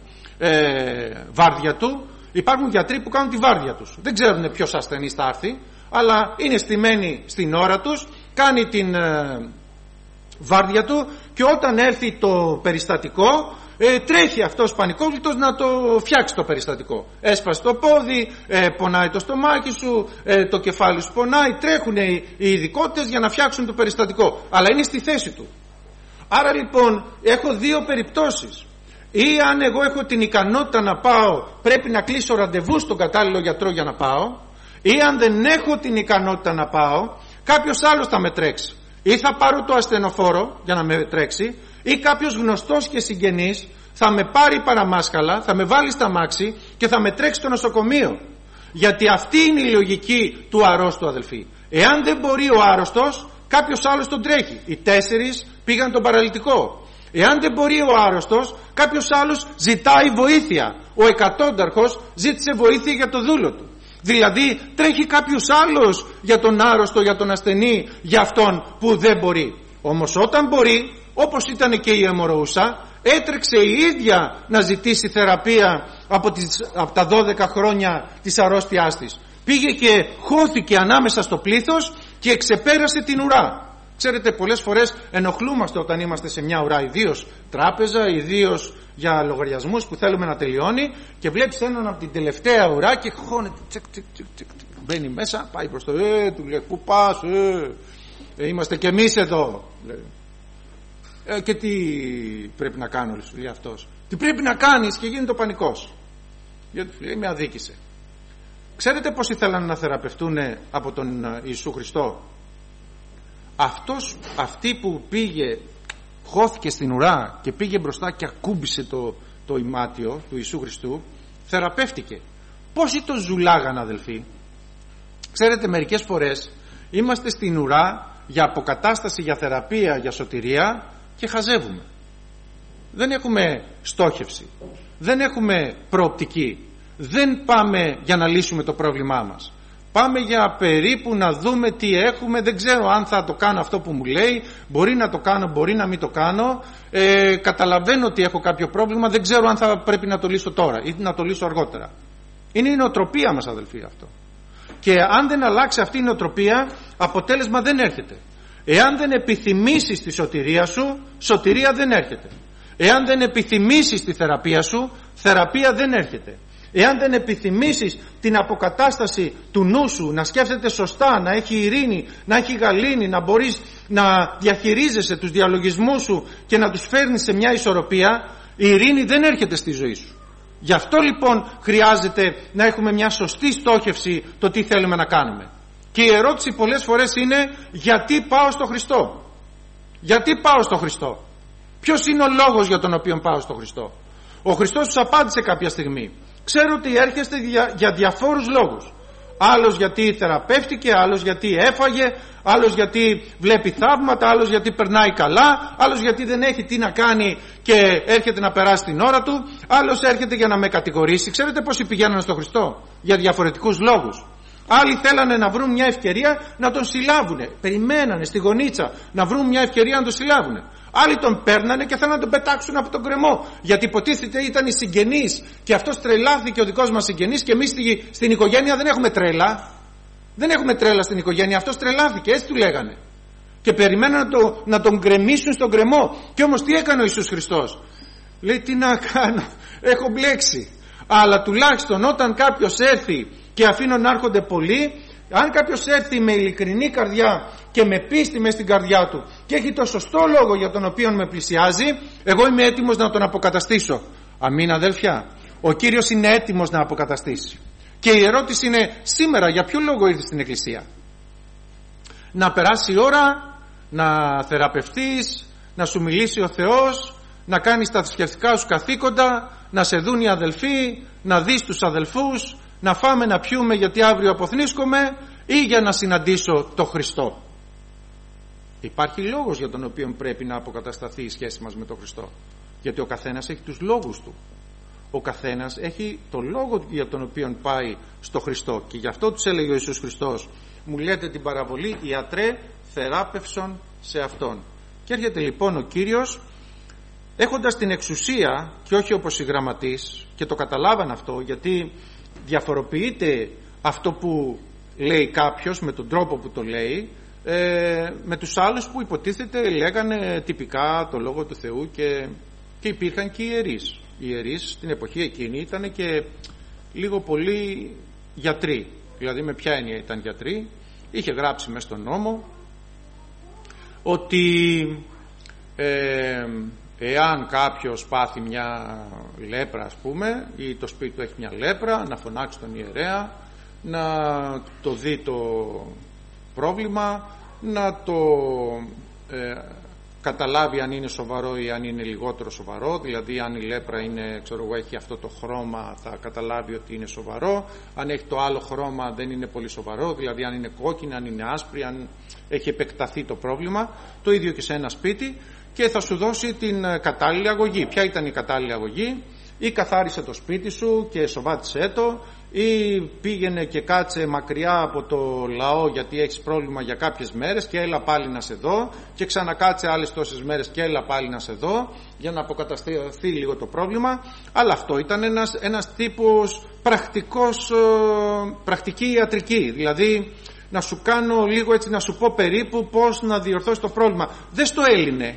Speaker 1: ε, βάρδια του. Υπάρχουν γιατροί που κάνουν τη βάρδια τους. Δεν ξέρουν ποιος ασθενής θα έρθει, αλλά είναι στημένοι στην ώρα τους, κάνει την ε, βάρδια του και όταν έρθει το περιστατικό, Ε, τρέχει αυτός πανικόβλητος να το φτιάξει το περιστατικό. Έσπασε το πόδι, ε, πονάει το στομάχι σου, ε, το κεφάλι σου πονάει, τρέχουν οι, οι ειδικότητες για να φτιάξουν το περιστατικό, αλλά είναι στη θέση του. Άρα λοιπόν έχω δύο περιπτώσεις. Ή αν εγώ έχω την ικανότητα να πάω, πρέπει να κλείσω ραντεβού στον κατάλληλο γιατρό για να πάω, ή αν δεν έχω την ικανότητα να πάω, κάποιος άλλος θα με τρέξει. Ή θα πάρω το ασθενοφόρο για να με τρέξει, ή κάποιος γνωστός και συγγενής θα με πάρει παραμάσκαλα, θα με βάλει στα μάξι και θα με τρέξει στο νοσοκομείο. Γιατί αυτή είναι η λογική του αρρώστου, αδελφοί. Εάν δεν μπορεί ο άρρωστος, κάποιος άλλος τον τρέχει. Οι τέσσερις πήγαν τον παραλυτικό. Εάν δεν μπορεί ο άρρωστος, κάποιος άλλος ζητάει βοήθεια. Ο εκατόνταρχος ζήτησε βοήθεια για το δούλο του. Δηλαδή τρέχει κάποιος άλλος για τον άρρωστο, για τον ασθενή, για αυτόν που δεν μπορεί. Όμως όταν μπορεί, όπως ήταν και η αιμορροούσα, έτρεξε η ίδια να ζητήσει θεραπεία από, τις, από τα δώδεκα χρόνια της αρρώστιάς της. Πήγε και χώθηκε ανάμεσα στο πλήθος και ξεπέρασε την ουρά. Ξέρετε, πολλές φορές ενοχλούμαστε όταν είμαστε σε μια ουρά, ιδίως τράπεζα, ιδίως για λογαριασμούς που θέλουμε να τελειώνει, και βλέπεις έναν από την τελευταία ουρά και χώνεται, τσεκ, τσεκ, τσεκ, τσεκ, μπαίνει μέσα, πάει προς το, ε, του λέει, πού πας, ε, ε, είμαστε κι εμείς εδώ. Ε, και τι πρέπει να κάνω, λέει αυτός. Τι πρέπει να κάνεις, και γίνεται ο πανικός. Γιατί λέει, με αδίκησε. Ξέρετε πώς ήθελαν να θεραπευτούν από τον Ιησού Χριστό? Αυτός, αυτή που πήγε, χώθηκε στην ουρά και πήγε μπροστά και ακούμπησε το, το ημάτιο του Ιησού Χριστού, θεραπεύτηκε. Πόσοι το ζουλάγαν, αδελφοί? Ξέρετε, μερικές φορές είμαστε στην ουρά για αποκατάσταση, για θεραπεία, για σωτηρία και χαζεύουμε. Δεν έχουμε στόχευση, δεν έχουμε προοπτική, δεν πάμε για να λύσουμε το πρόβλημά μας. Πάμε για περίπου να δούμε τι έχουμε, δεν ξέρω αν θα το κάνω αυτό που μου λέει, μπορεί να το κάνω, μπορεί να μην το κάνω, ε, καταλαβαίνω ότι έχω κάποιο πρόβλημα, δεν ξέρω αν θα πρέπει να το λύσω τώρα ή να το λύσω αργότερα. Είναι η νοοτροπία μας, αδελφοί, αυτό. Και αν δεν αλλάξει αυτή η νοοτροπία, αποτέλεσμα δεν έρχεται. Εάν δεν επιθυμήσεις τη σωτηρία σου, σωτηρία δεν έρχεται. Εάν δεν επιθυμήσεις τη θεραπεία σου, θεραπεία δεν έρχεται. Εάν δεν επιθυμήσεις την αποκατάσταση του νου σου, να σκέφτεται σωστά, να έχει ειρήνη, να έχει γαλήνη, να μπορείς να διαχειρίζεσαι τους διαλογισμούς σου και να τους φέρνεις σε μια ισορροπία, η ειρήνη δεν έρχεται στη ζωή σου. Γι' αυτό λοιπόν χρειάζεται να έχουμε μια σωστή στόχευση το τι θέλουμε να κάνουμε. Και η ερώτηση πολλές φορές είναι, γιατί πάω στο Χριστό? Γιατί πάω στο Χριστό? Ποιος είναι ο λόγος για τον οποίο πάω στο Χριστό? Ο Χριστός τους απάντησε κάποια στιγμή. Ξέρω ότι έρχεστε για, για διαφόρους λόγους. Άλλος γιατί θεραπεύτηκε, άλλος γιατί έφαγε, άλλος γιατί βλέπει θαύματα, άλλος γιατί περνάει καλά, άλλος γιατί δεν έχει τι να κάνει και έρχεται να περάσει την ώρα του, άλλος έρχεται για να με κατηγορήσει. Ξέρετε πόσοι πηγαίνανε στο Χριστό? Για διαφορετικούς λόγους. Άλλοι θέλανε να βρουν μια ευκαιρία να τον συλλάβουνε. Περιμένανε στη γωνίτσα να βρουν μια ευκαιρία να τον συλλάβουνε. Άλλοι τον παίρνανε και θέλανε να τον πετάξουν από τον κρεμό. Γιατί υποτίθεται ήταν οι συγγενείς και αυτός τρελάθηκε, ο δικός μας συγγενής, και εμείς στην οικογένεια δεν έχουμε τρέλα. Δεν έχουμε τρέλα στην οικογένεια. Αυτός τρελάθηκε, έτσι του λέγανε. Και περιμένανε να, το, να τον γκρεμίσουν στον κρεμό. Και όμως τι έκανε ο Ιησούς Χριστός? Λέει, τι να κάνω, έχω μπλέξει. Αλλά τουλάχιστον όταν κάποιος έρθει, και αφήνω να έρχονται πολλοί, αν κάποιος έρθει με ειλικρινή καρδιά και με πίστη μες στην καρδιά του και έχει το σωστό λόγο για τον οποίο με πλησιάζει, εγώ είμαι έτοιμος να τον αποκαταστήσω. Αμήν, αδέλφια. Ο Κύριος είναι έτοιμος να αποκαταστήσει. Και η ερώτηση είναι, σήμερα για ποιο λόγο ήρθες στην Εκκλησία? Να περάσει η ώρα, να θεραπευτείς, να σου μιλήσει ο Θεός, να κάνεις τα θρησκευτικά σου καθήκοντα, να σε δουν οι αδελφοί, να δεις τους αδελφούς, να φάμε να πιούμε γιατί αύριο αποθνίσκομαι, ή για να συναντήσω το Χριστό? Υπάρχει λόγος για τον οποίο πρέπει να αποκατασταθεί η σχέση μας με τον Χριστό. Γιατί ο καθένας έχει τους λόγους του. Ο καθένας έχει το λόγο για τον οποίο πάει στο Χριστό. Και γι' αυτό τους έλεγε ο Ιησούς Χριστός, μου λέτε την παραβολή, ιατρέ θεράπευσον σε Αυτόν. Και έρχεται λοιπόν ο Κύριος, έχοντας την εξουσία και όχι όπως οι γραμματείς, και το καταλάβαν αυτό, γιατί διαφοροποιείται αυτό που λέει κάποιος με τον τρόπο που το λέει ε, με τους άλλους που υποτίθεται λέγανε τυπικά το Λόγο του Θεού, και, και υπήρχαν και οι ιερείς. Οι ιερείς στην εποχή εκείνη ήταν και λίγο πολύ γιατροί. Δηλαδή με ποια έννοια ήταν γιατροί? Είχε γράψει μες στον νόμο ότι ε, εάν κάποιος πάθει μια λέπρα, ας πούμε, ή το σπίτι του έχει μια λέπρα, να φωνάξει τον ιερέα, να το δει το πρόβλημα, να το ε, καταλάβει αν είναι σοβαρό ή αν είναι λιγότερο σοβαρό. Δηλαδή αν η λέπρα είναι, ξέρω εγώ, έχει αυτό το χρώμα, θα καταλάβει ότι είναι σοβαρό. Αν έχει το άλλο χρώμα δεν είναι πολύ σοβαρό, δηλαδή αν είναι κόκκινη, αν είναι άσπρη, αν έχει επεκταθεί το πρόβλημα. Το ίδιο και σε ένα σπίτι, και θα σου δώσει την κατάλληλη αγωγή. Ποια ήταν η κατάλληλη αγωγή? Ή καθάρισε το σπίτι σου και σοβάτισε το, ή πήγαινε και κάτσε μακριά από το λαό γιατί έχεις πρόβλημα για κάποιες μέρες και έλα πάλι να σε δω, και ξανακάτσε άλλες τόσες μέρες και έλα πάλι να σε δω, για να αποκατασταθεί λίγο το πρόβλημα. Αλλά αυτό ήταν ένας, ένας τύπος πρακτικός, πρακτική ιατρική, δηλαδή να σου κάνω λίγο έτσι, να σου πω περίπου πώς να διορθώσει το πρόβλημα. Δεν στο έλυνε,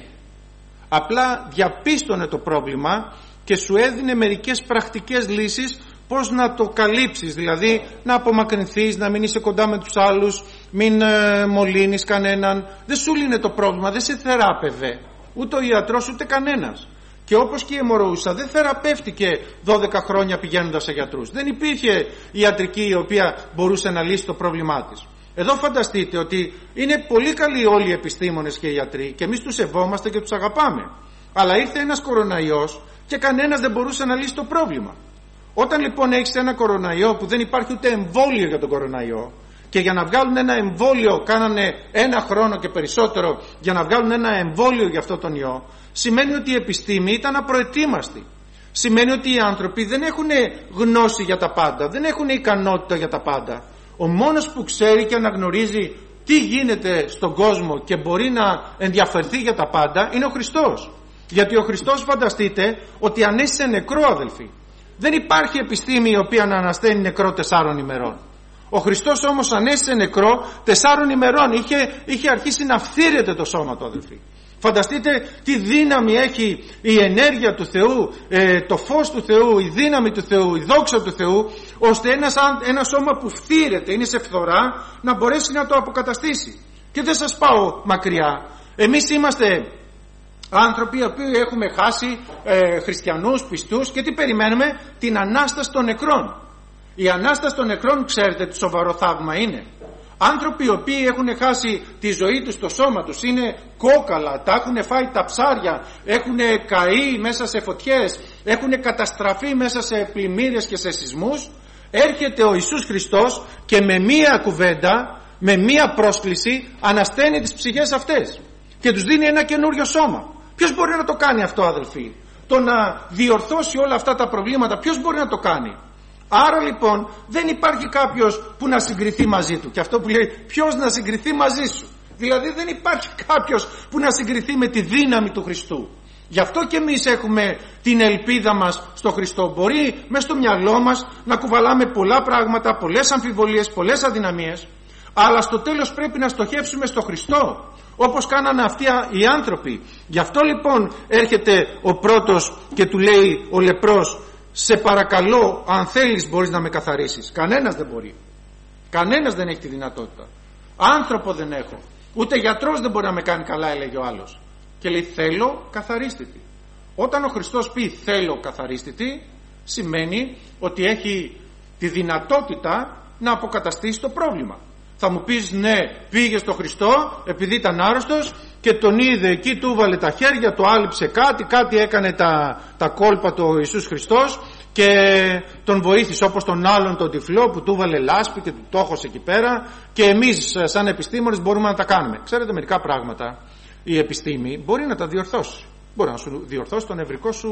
Speaker 1: απλά διαπίστωνε το πρόβλημα και σου έδινε μερικές πρακτικές λύσεις πώς να το καλύψεις, δηλαδή να απομακρυνθείς, να μην είσαι κοντά με τους άλλους, μην ε, μολύνεις κανέναν. Δεν σου λύνε το πρόβλημα, δεν σε θεράπευε ούτε ο ιατρός ούτε κανένας. Και όπως και η αιμορροούσα δεν θεραπεύτηκε δώδεκα χρόνια πηγαίνοντας σε γιατρούς. Δεν υπήρχε ιατρική η οποία μπορούσε να λύσει το πρόβλημά της. Εδώ φανταστείτε ότι είναι πολύ καλοί όλοι οι επιστήμονες και οι γιατροί και εμείς τους σεβόμαστε και τους αγαπάμε. Αλλά ήρθε ένας κοροναϊός και κανένας δεν μπορούσε να λύσει το πρόβλημα. Όταν λοιπόν έχεις ένα κοροναϊό που δεν υπάρχει ούτε εμβόλιο για τον κοροναϊό, και για να βγάλουν ένα εμβόλιο κάνανε ένα χρόνο και περισσότερο για να βγάλουν ένα εμβόλιο για αυτό τον ιό, σημαίνει ότι η επιστήμη ήταν απροετοίμαστη. Σημαίνει ότι οι άνθρωποι δεν έχουν γνώση για τα πάντα, δεν έχουν ικανότητα για τα πάντα. Ο μόνος που ξέρει και αναγνωρίζει τι γίνεται στον κόσμο και μπορεί να ενδιαφερθεί για τα πάντα είναι ο Χριστός. Γιατί ο Χριστός, φανταστείτε ότι ανέστησε νεκρό, αδελφοί. Δεν υπάρχει επιστήμη η οποία να ανασταίνει νεκρό τεσσάρων ημερών. Ο Χριστός όμως ανέστησε νεκρό τεσσάρων ημερών. Είχε, είχε αρχίσει να φθήρεται το σώμα του, αδελφοί. Φανταστείτε τι δύναμη έχει η ενέργεια του Θεού, ε, το φως του Θεού, η δύναμη του Θεού, η δόξα του Θεού, ώστε ένας, ένα σώμα που φθήρεται, είναι σε φθορά, να μπορέσει να το αποκαταστήσει. Και δεν σας πάω μακριά. Εμείς είμαστε άνθρωποι οι οποίοι έχουμε χάσει ε, χριστιανούς, πιστούς, και τι περιμένουμε? Την Ανάσταση των νεκρών. Η Ανάσταση των νεκρών, ξέρετε τι σοβαρό θαύμα είναι? Άνθρωποι οι οποίοι έχουν χάσει τη ζωή τους, το σώμα τους, είναι κόκαλα, τα έχουν φάει τα ψάρια, έχουν καεί μέσα σε φωτιές, έχουν καταστραφεί μέσα σε πλημμύρες και σε σεισμούς. Έρχεται ο Ιησούς Χριστός και με μία κουβέντα, με μία πρόσκληση ανασταίνει τις ψυχές αυτές και τους δίνει ένα καινούριο σώμα. Ποιος μπορεί να το κάνει αυτό, αδελφοί? Το να διορθώσει όλα αυτά τα προβλήματα, ποιος μπορεί να το κάνει? Άρα λοιπόν δεν υπάρχει κάποιος που να συγκριθεί μαζί του. Και αυτό που λέει, ποιος να συγκριθεί μαζί σου? Δηλαδή δεν υπάρχει κάποιος που να συγκριθεί με τη δύναμη του Χριστού. Γι' αυτό και εμείς έχουμε την ελπίδα μας στο Χριστό. Μπορεί μέσα στο μυαλό μας να κουβαλάμε πολλά πράγματα, πολλές αμφιβολίες, πολλές αδυναμίες, αλλά στο τέλος πρέπει να στοχεύσουμε στο Χριστό, όπως κάνανε αυτοί οι άνθρωποι. Γι' αυτό λοιπόν έρχεται ο πρώτος και του λέει ο λεπρός, σε παρακαλώ, αν θέλεις μπορείς να με καθαρίσεις. Κανένας δεν μπορεί. Κανένας δεν έχει τη δυνατότητα. Άνθρωπο δεν έχω. Ούτε γιατρός δεν μπορεί να με κάνει καλά, έλεγε ο άλλος. Και λέει, θέλω, καθαρίστε τη. Όταν ο Χριστός πει θέλω, καθαρίστε τη, σημαίνει ότι έχει τη δυνατότητα να αποκαταστήσει το πρόβλημα. Θα μου πεις, ναι, πήγε στο Χριστό επειδή ήταν άρρωστος και τον είδε εκεί, του βάλε τα χέρια, το άλυψε κάτι, κάτι έκανε τα, τα κόλπα του ο Ιησούς Χριστός και τον βοήθησε, όπως τον άλλον τον τυφλό που του βάλε λάσπη και του τόχωσε εκεί πέρα, και εμείς σαν επιστήμονες μπορούμε να τα κάνουμε. Ξέρετε, μερικά πράγματα η επιστήμη μπορεί να τα διορθώσει. Μπορεί να σου διορθώσει το νευρικό σου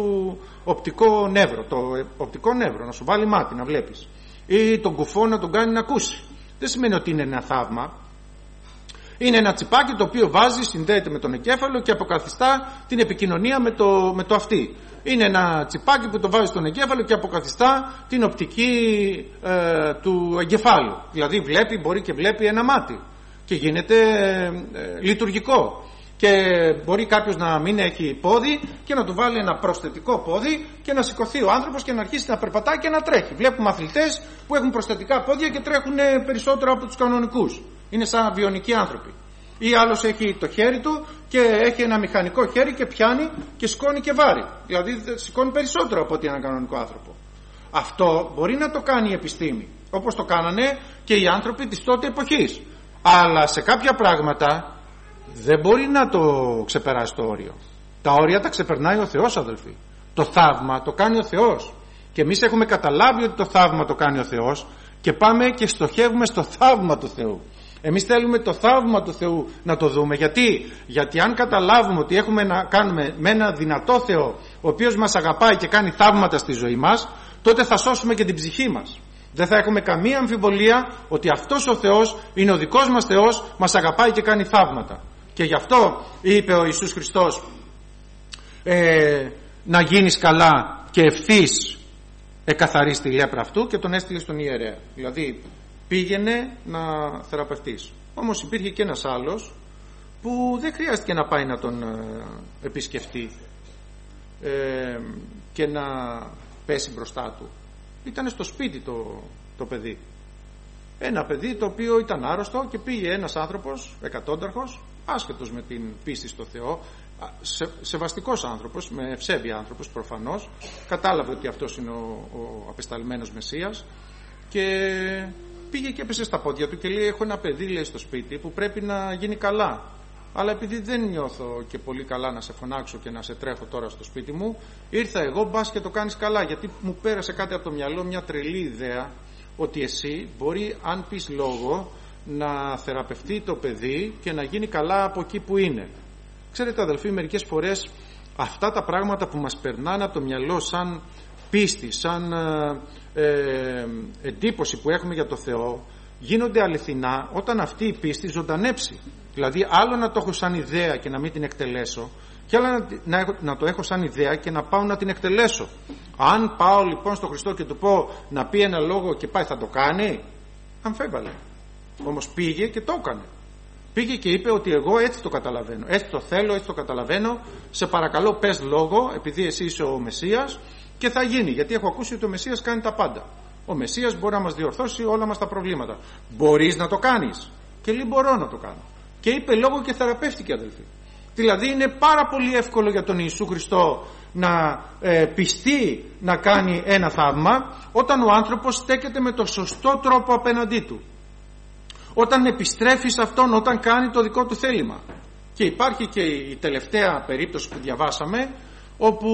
Speaker 1: οπτικό νεύρο, το οπτικό νεύρο, να σου βάλει μάτι να βλέπεις, ή τον κουφό να τον κάνει να ακούσει. Δεν σημαίνει ότι είναι ένα θαύμα. Είναι ένα τσιπάκι το οποίο βάζει, συνδέεται με τον εγκέφαλο και αποκαθιστά την επικοινωνία με το, με το αυτί. Είναι ένα τσιπάκι που το βάζει στον εγκέφαλο και αποκαθιστά την οπτική ε, του εγκεφάλου. Δηλαδή βλέπει, μπορεί και βλέπει ένα μάτι και γίνεται ε, λειτουργικό. Και μπορεί κάποιος να μην έχει πόδι και να του βάλει ένα προσθετικό πόδι και να σηκωθεί ο άνθρωπος και να αρχίσει να περπατάει και να τρέχει. Βλέπουμε αθλητές που έχουν προσθετικά πόδια και τρέχουν περισσότερο από τους κανονικούς. Είναι σαν βιονικοί άνθρωποι. Ή άλλος έχει το χέρι του και έχει ένα μηχανικό χέρι και πιάνει και σηκώνει και βάρη. Δηλαδή σηκώνει περισσότερο από ότι έναν κανονικό άνθρωπο. Αυτό μπορεί να το κάνει η επιστήμη, όπως το κάνανε και οι άνθρωποι της τότε εποχής. Αλλά σε κάποια πράγματα δεν μπορεί να το ξεπεράσει το όριο. Τα όρια τα ξεπερνάει ο Θεός, αδελφοί. Το θαύμα το κάνει ο Θεός. Και εμείς έχουμε καταλάβει ότι το θαύμα το κάνει ο Θεός και πάμε και στοχεύουμε στο θαύμα του Θεού. Εμείς θέλουμε το θαύμα του Θεού να το δούμε. Γιατί? Γιατί αν καταλάβουμε ότι έχουμε να κάνουμε με ένα δυνατό Θεό, ο οποίος μας αγαπάει και κάνει θαύματα στη ζωή μας, τότε θα σώσουμε και την ψυχή μας. Δεν θα έχουμε καμία αμφιβολία ότι αυτός ο Θεός είναι ο δικός μας Θεός, μας αγαπάει και κάνει θαύματα. Και γι' αυτό είπε ο Ιησούς Χριστός, ε, να γίνεις καλά και ευθύς εκαθαρίσει τη λέπρα αυτού, και τον έστειλε στον ιερέα. Δηλαδή πήγαινε να θεραπευτείς. Όμως υπήρχε και ένας άλλος που δεν χρειάστηκε να πάει να τον ε, επισκεφτεί ε, και να πέσει μπροστά του. Ήταν στο σπίτι το, το παιδί. Ένα παιδί το οποίο ήταν άρρωστο και πήγε ένας άνθρωπος, εκατόνταρχος, άσχετος με την πίστη στο Θεό, σε, σεβαστικός άνθρωπος, με ευσέβεια άνθρωπος προφανώς, κατάλαβε ότι αυτός είναι ο, ο απεσταλμένος Μεσσίας και πήγε και έπεσε στα πόδια του και λέει, έχω ένα παιδί, λέει, στο σπίτι που πρέπει να γίνει καλά, αλλά επειδή δεν νιώθω και πολύ καλά να σε φωνάξω και να σε τρέχω τώρα στο σπίτι μου, ήρθα εγώ, μπας και το κάνεις καλά, γιατί μου πέρασε κάτι από το μυαλό, μια τρελή ιδέα, ότι εσύ μπορεί, αν πεις λόγο, να θεραπευτεί το παιδί και να γίνει καλά από εκεί που είναι. Ξέρετε, αδελφοί, μερικές φορές αυτά τα πράγματα που μας περνάνε από το μυαλό σαν πίστη, σαν ε, ε, εντύπωση που έχουμε για το Θεό, γίνονται αληθινά όταν αυτή η πίστη ζωντανέψει. Δηλαδή άλλο να το έχω σαν ιδέα και να μην την εκτελέσω, και άλλο να, να, να το έχω σαν ιδέα και να πάω να την εκτελέσω. Αν πάω λοιπόν στον Χριστό και του πω να πει ένα λόγο και πάει, θα το κάνει? Αμφέβαλε. Όμως πήγε και το έκανε. Πήγε και είπε ότι εγώ έτσι το καταλαβαίνω, έτσι το θέλω, έτσι το καταλαβαίνω, σε παρακαλώ πες λόγο, επειδή εσύ είσαι ο Μεσσίας, και θα γίνει, γιατί έχω ακούσει ότι ο Μεσσίας κάνει τα πάντα. Ο Μεσσίας μπορεί να μας διορθώσει όλα μας τα προβλήματα. Μπορείς να το κάνεις? Και λέει, μπορώ να το κάνω. Και είπε λόγο και θεραπεύτηκε, αδελφοί. Δηλαδή είναι πάρα πολύ εύκολο για τον Ιησού Χριστό να ε, πιστεί να κάνει ένα θαύμα, όταν ο άνθρωπος στέκεται με το σωστό τρόπο απέναντί του, όταν επιστρέφει σε αυτόν, όταν κάνει το δικό του θέλημα. Και υπάρχει και η τελευταία περίπτωση που διαβάσαμε, όπου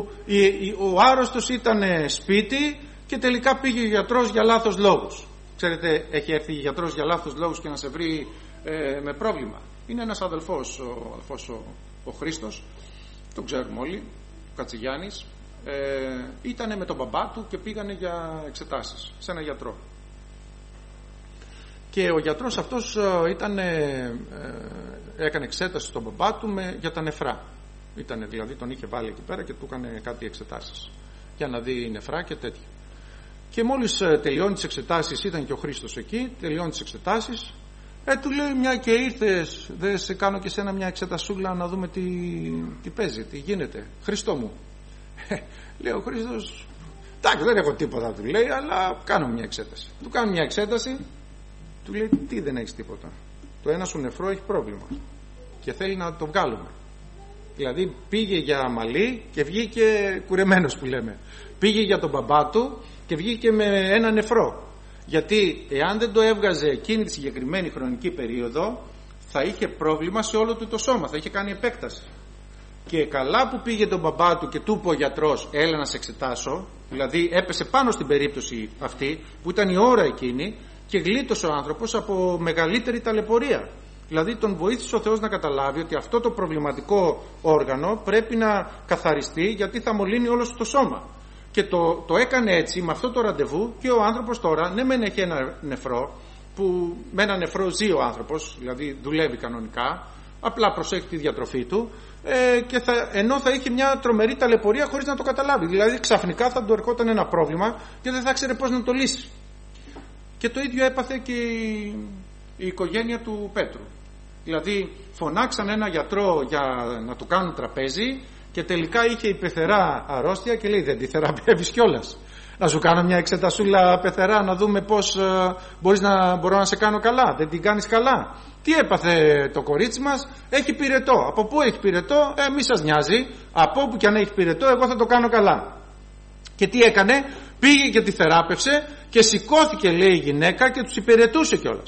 Speaker 1: ο άρρωστος ήταν σπίτι και τελικά πήγε ο γιατρός για λάθος λόγους. Ξέρετε, έχει έρθει ο γιατρός για λάθος λόγους και να σε βρει ε, με πρόβλημα. Είναι ένας αδελφός, ο, αδελφός ο, ο Χρήστος, τον ξέρουμε όλοι, ο Κατσιγιάννης, ε, ήτανε με τον μπαμπά του και πήγανε για εξετάσεις σε ένα γιατρό. Και ο γιατρός αυτός ήταν, ε, έκανε εξέταση στον μπαμπά του με, για τα νεφρά. Ήτανε, δηλαδή τον είχε βάλει εκεί πέρα και του έκανε κάτι εξετάσεις για να δει νεφρά και τέτοια. Και μόλις τελειώνει τις εξετάσεις, ήταν και ο Χρήστος εκεί, τελειώνει τις εξετάσεις, ε, του λέει, μια και ήρθες, δεν σε κάνω και σένα μια εξετασούλα να δούμε τι, τι παίζει, τι γίνεται? Χριστό μου. Λέει ο Χρήστος, εντάξει, δεν έχω τίποτα, του λέει, αλλά κάνω μια εξέταση. Του κάνω μια εξέταση, του λέει, τι δεν έχεις τίποτα? Το ένα σου νεφρό έχει πρόβλημα και θέλει να το βγάλουμε. Δηλαδή πήγε για μαλλί και βγήκε κουρεμένος, που λέμε. Πήγε για τον μπαμπά του και βγήκε με ένα νεφρό. Γιατί εάν δεν το έβγαζε εκείνη τη συγκεκριμένη χρονική περίοδο, θα είχε πρόβλημα σε όλο του το σώμα, θα είχε κάνει επέκταση. Και καλά που πήγε τον μπαμπά του και του είπε ο γιατρός, έλα να σε εξετάσω, δηλαδή έπεσε πάνω στην περίπτωση αυτή που ήταν η ώρα εκείνη, και γλίτωσε ο άνθρωπος από μεγαλύτερη ταλαιπωρία. Δηλαδή τον βοήθησε ο Θεός να καταλάβει ότι αυτό το προβληματικό όργανο πρέπει να καθαριστεί, γιατί θα μολύνει όλο το σώμα. Και το, το έκανε έτσι, με αυτό το ραντεβού, και ο άνθρωπος τώρα, ναι μεν έχει ένα νεφρό, που με ένα νεφρό ζει ο άνθρωπος, δηλαδή δουλεύει κανονικά, απλά προσέχει τη διατροφή του, ε, και θα, ενώ θα είχε μια τρομερή ταλαιπωρία χωρίς να το καταλάβει. Δηλαδή ξαφνικά θα του ερχόταν ένα πρόβλημα και δεν θα ξέρε πώς να το λύσει. Και το ίδιο έπαθε και η, η οικογένεια του Πέτρου. Δηλαδή φωνάξαν ένα γιατρό για να του κάνουν τραπέζι και τελικά είχε η πεθερά αρρώστια και λέει, δεν τη θεραπεύεις κιόλας? Να σου κάνω μια εξετασούλα πεθερά να δούμε πώς ε, μπορείς να, μπορώ να σε κάνω καλά? Δεν την κάνεις καλά? Τι έπαθε το κορίτσι μας? Έχει πυρετό. Από πού έχει πυρετό? Ε, μη σας νοιάζει, από όπου κι αν έχει πυρετό εγώ θα το κάνω καλά. Και τι έκανε? Πήγε και τη θεράπευσε και σηκώθηκε, λέει, η γυναίκα και τους υπηρετούσε κιόλας.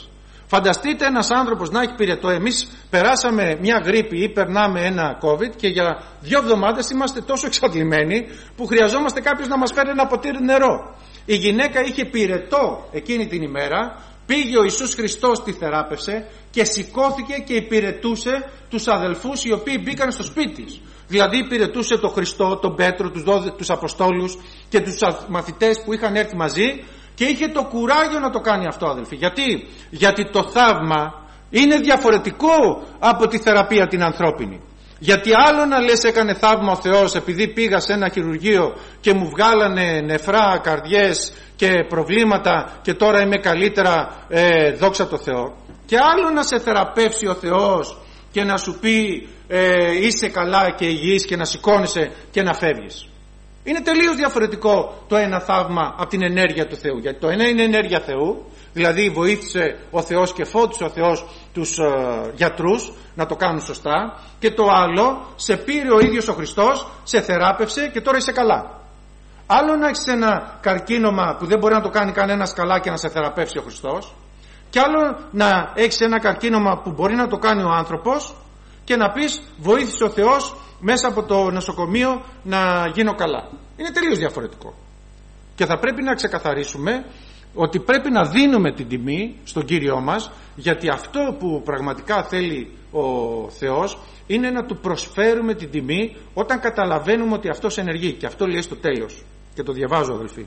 Speaker 1: Φανταστείτε ένας άνθρωπος να έχει πυρετό. Εμείς περάσαμε μια γρίπη ή περνάμε ένα COVID και για δύο εβδομάδες είμαστε τόσο εξαντλημένοι που χρειαζόμαστε κάποιος να μας φέρει ένα ποτήρι νερό. Η γυναίκα είχε πυρετό εκείνη την ημέρα, πήγε ο Ιησούς Χριστός, τη θεράπευσε και σηκώθηκε και υπηρετούσε τους αδελφούς οι οποίοι μπήκαν στο σπίτι της. Δηλαδή υπηρετούσε τον Χριστό, τον Πέτρο, τους, δώδε, τους Αποστόλους και τους μαθητές που είχαν έρθει μαζί και είχε το κουράγιο να το κάνει αυτό, αδελφοί. Γιατί? Γιατί το θαύμα είναι διαφορετικό από τη θεραπεία την ανθρώπινη. Γιατί άλλο να λες έκανε θαύμα ο Θεός επειδή πήγα σε ένα χειρουργείο και μου βγάλανε νεφρά, καρδιές και προβλήματα και τώρα είμαι καλύτερα, ε, δόξα τω Θεώ. Και άλλο να σε θεραπεύσει ο Θεός και να σου πει ε, είσαι καλά και υγιής και να σηκώνεσαι και να φεύγεις. Είναι τελείως διαφορετικό το ένα θαύμα από την ενέργεια του Θεού. Γιατί το ένα είναι ενέργεια Θεού, δηλαδή βοήθησε ο Θεός και φώτισε ο Θεός τους ε, γιατρούς να το κάνουν σωστά, και το άλλο σε πήρε ο ίδιος ο Χριστός, σε θεράπευσε και τώρα είσαι καλά. Άλλο να έχεις ένα καρκίνωμα που δεν μπορεί να το κάνει κανένας καλά και να σε θεραπεύσει ο Χριστός, και άλλο να έχεις ένα καρκίνωμα που μπορεί να το κάνει ο άνθρωπος και να πεις βοήθησε ο Θεός μέσα από το νοσοκομείο να γίνω καλά. Είναι τελείως διαφορετικό. Και θα πρέπει να ξεκαθαρίσουμε ότι πρέπει να δίνουμε την τιμή στον Κύριό μας, γιατί αυτό που πραγματικά θέλει ο Θεός είναι να του προσφέρουμε την τιμή όταν καταλαβαίνουμε ότι αυτός ενεργεί. Και αυτό λέει στο τέλος, και το διαβάζω, αδελφοί.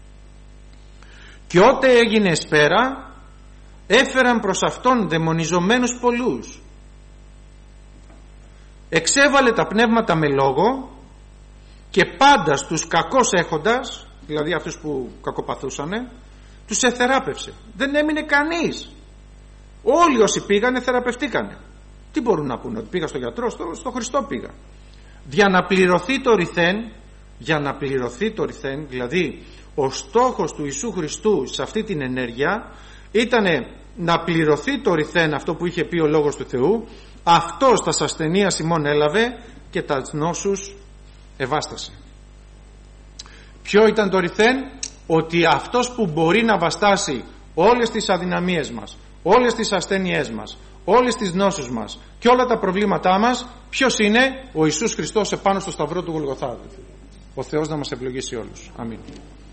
Speaker 1: Και ότε έγινε εσπέρα, έφεραν προς αυτόν δαιμονιζομένους πολλούς. Εξέβαλε τα πνεύματα με λόγο και πάντα στους κακώς έχοντας, δηλαδή αυτούς που κακοπαθούσανε, τους εθεράπευσε. Δεν έμεινε κανείς. Όλοι όσοι πήγανε θεραπευτήκανε. Τι μπορούν να πούνε? Ότι πήγα στο γιατρό? Στο, στο Χριστό πήγα. Για να πληρωθεί το ρηθέν, για να πληρωθεί το ρηθέν, δηλαδή ο στόχος του Ιησού Χριστού σε αυτή την ενέργεια ήταν να πληρωθεί το ρηθέν, αυτό που είχε πει ο Λόγος του Θεού. Αυτός τα ασθενεία ημών έλαβε και τα νόσους ευάστασε. Ποιο ήταν το ρηθέν? Ότι αυτός που μπορεί να βαστάσει όλες τις αδυναμίες μας, όλες τις ασθένειές μας, όλες τις νόσους μας και όλα τα προβλήματά μας, ποιος είναι? Ο Ιησούς Χριστός επάνω στο σταυρό του Γολγοθά. Ο Θεός να μας ευλογήσει όλους. Αμήν.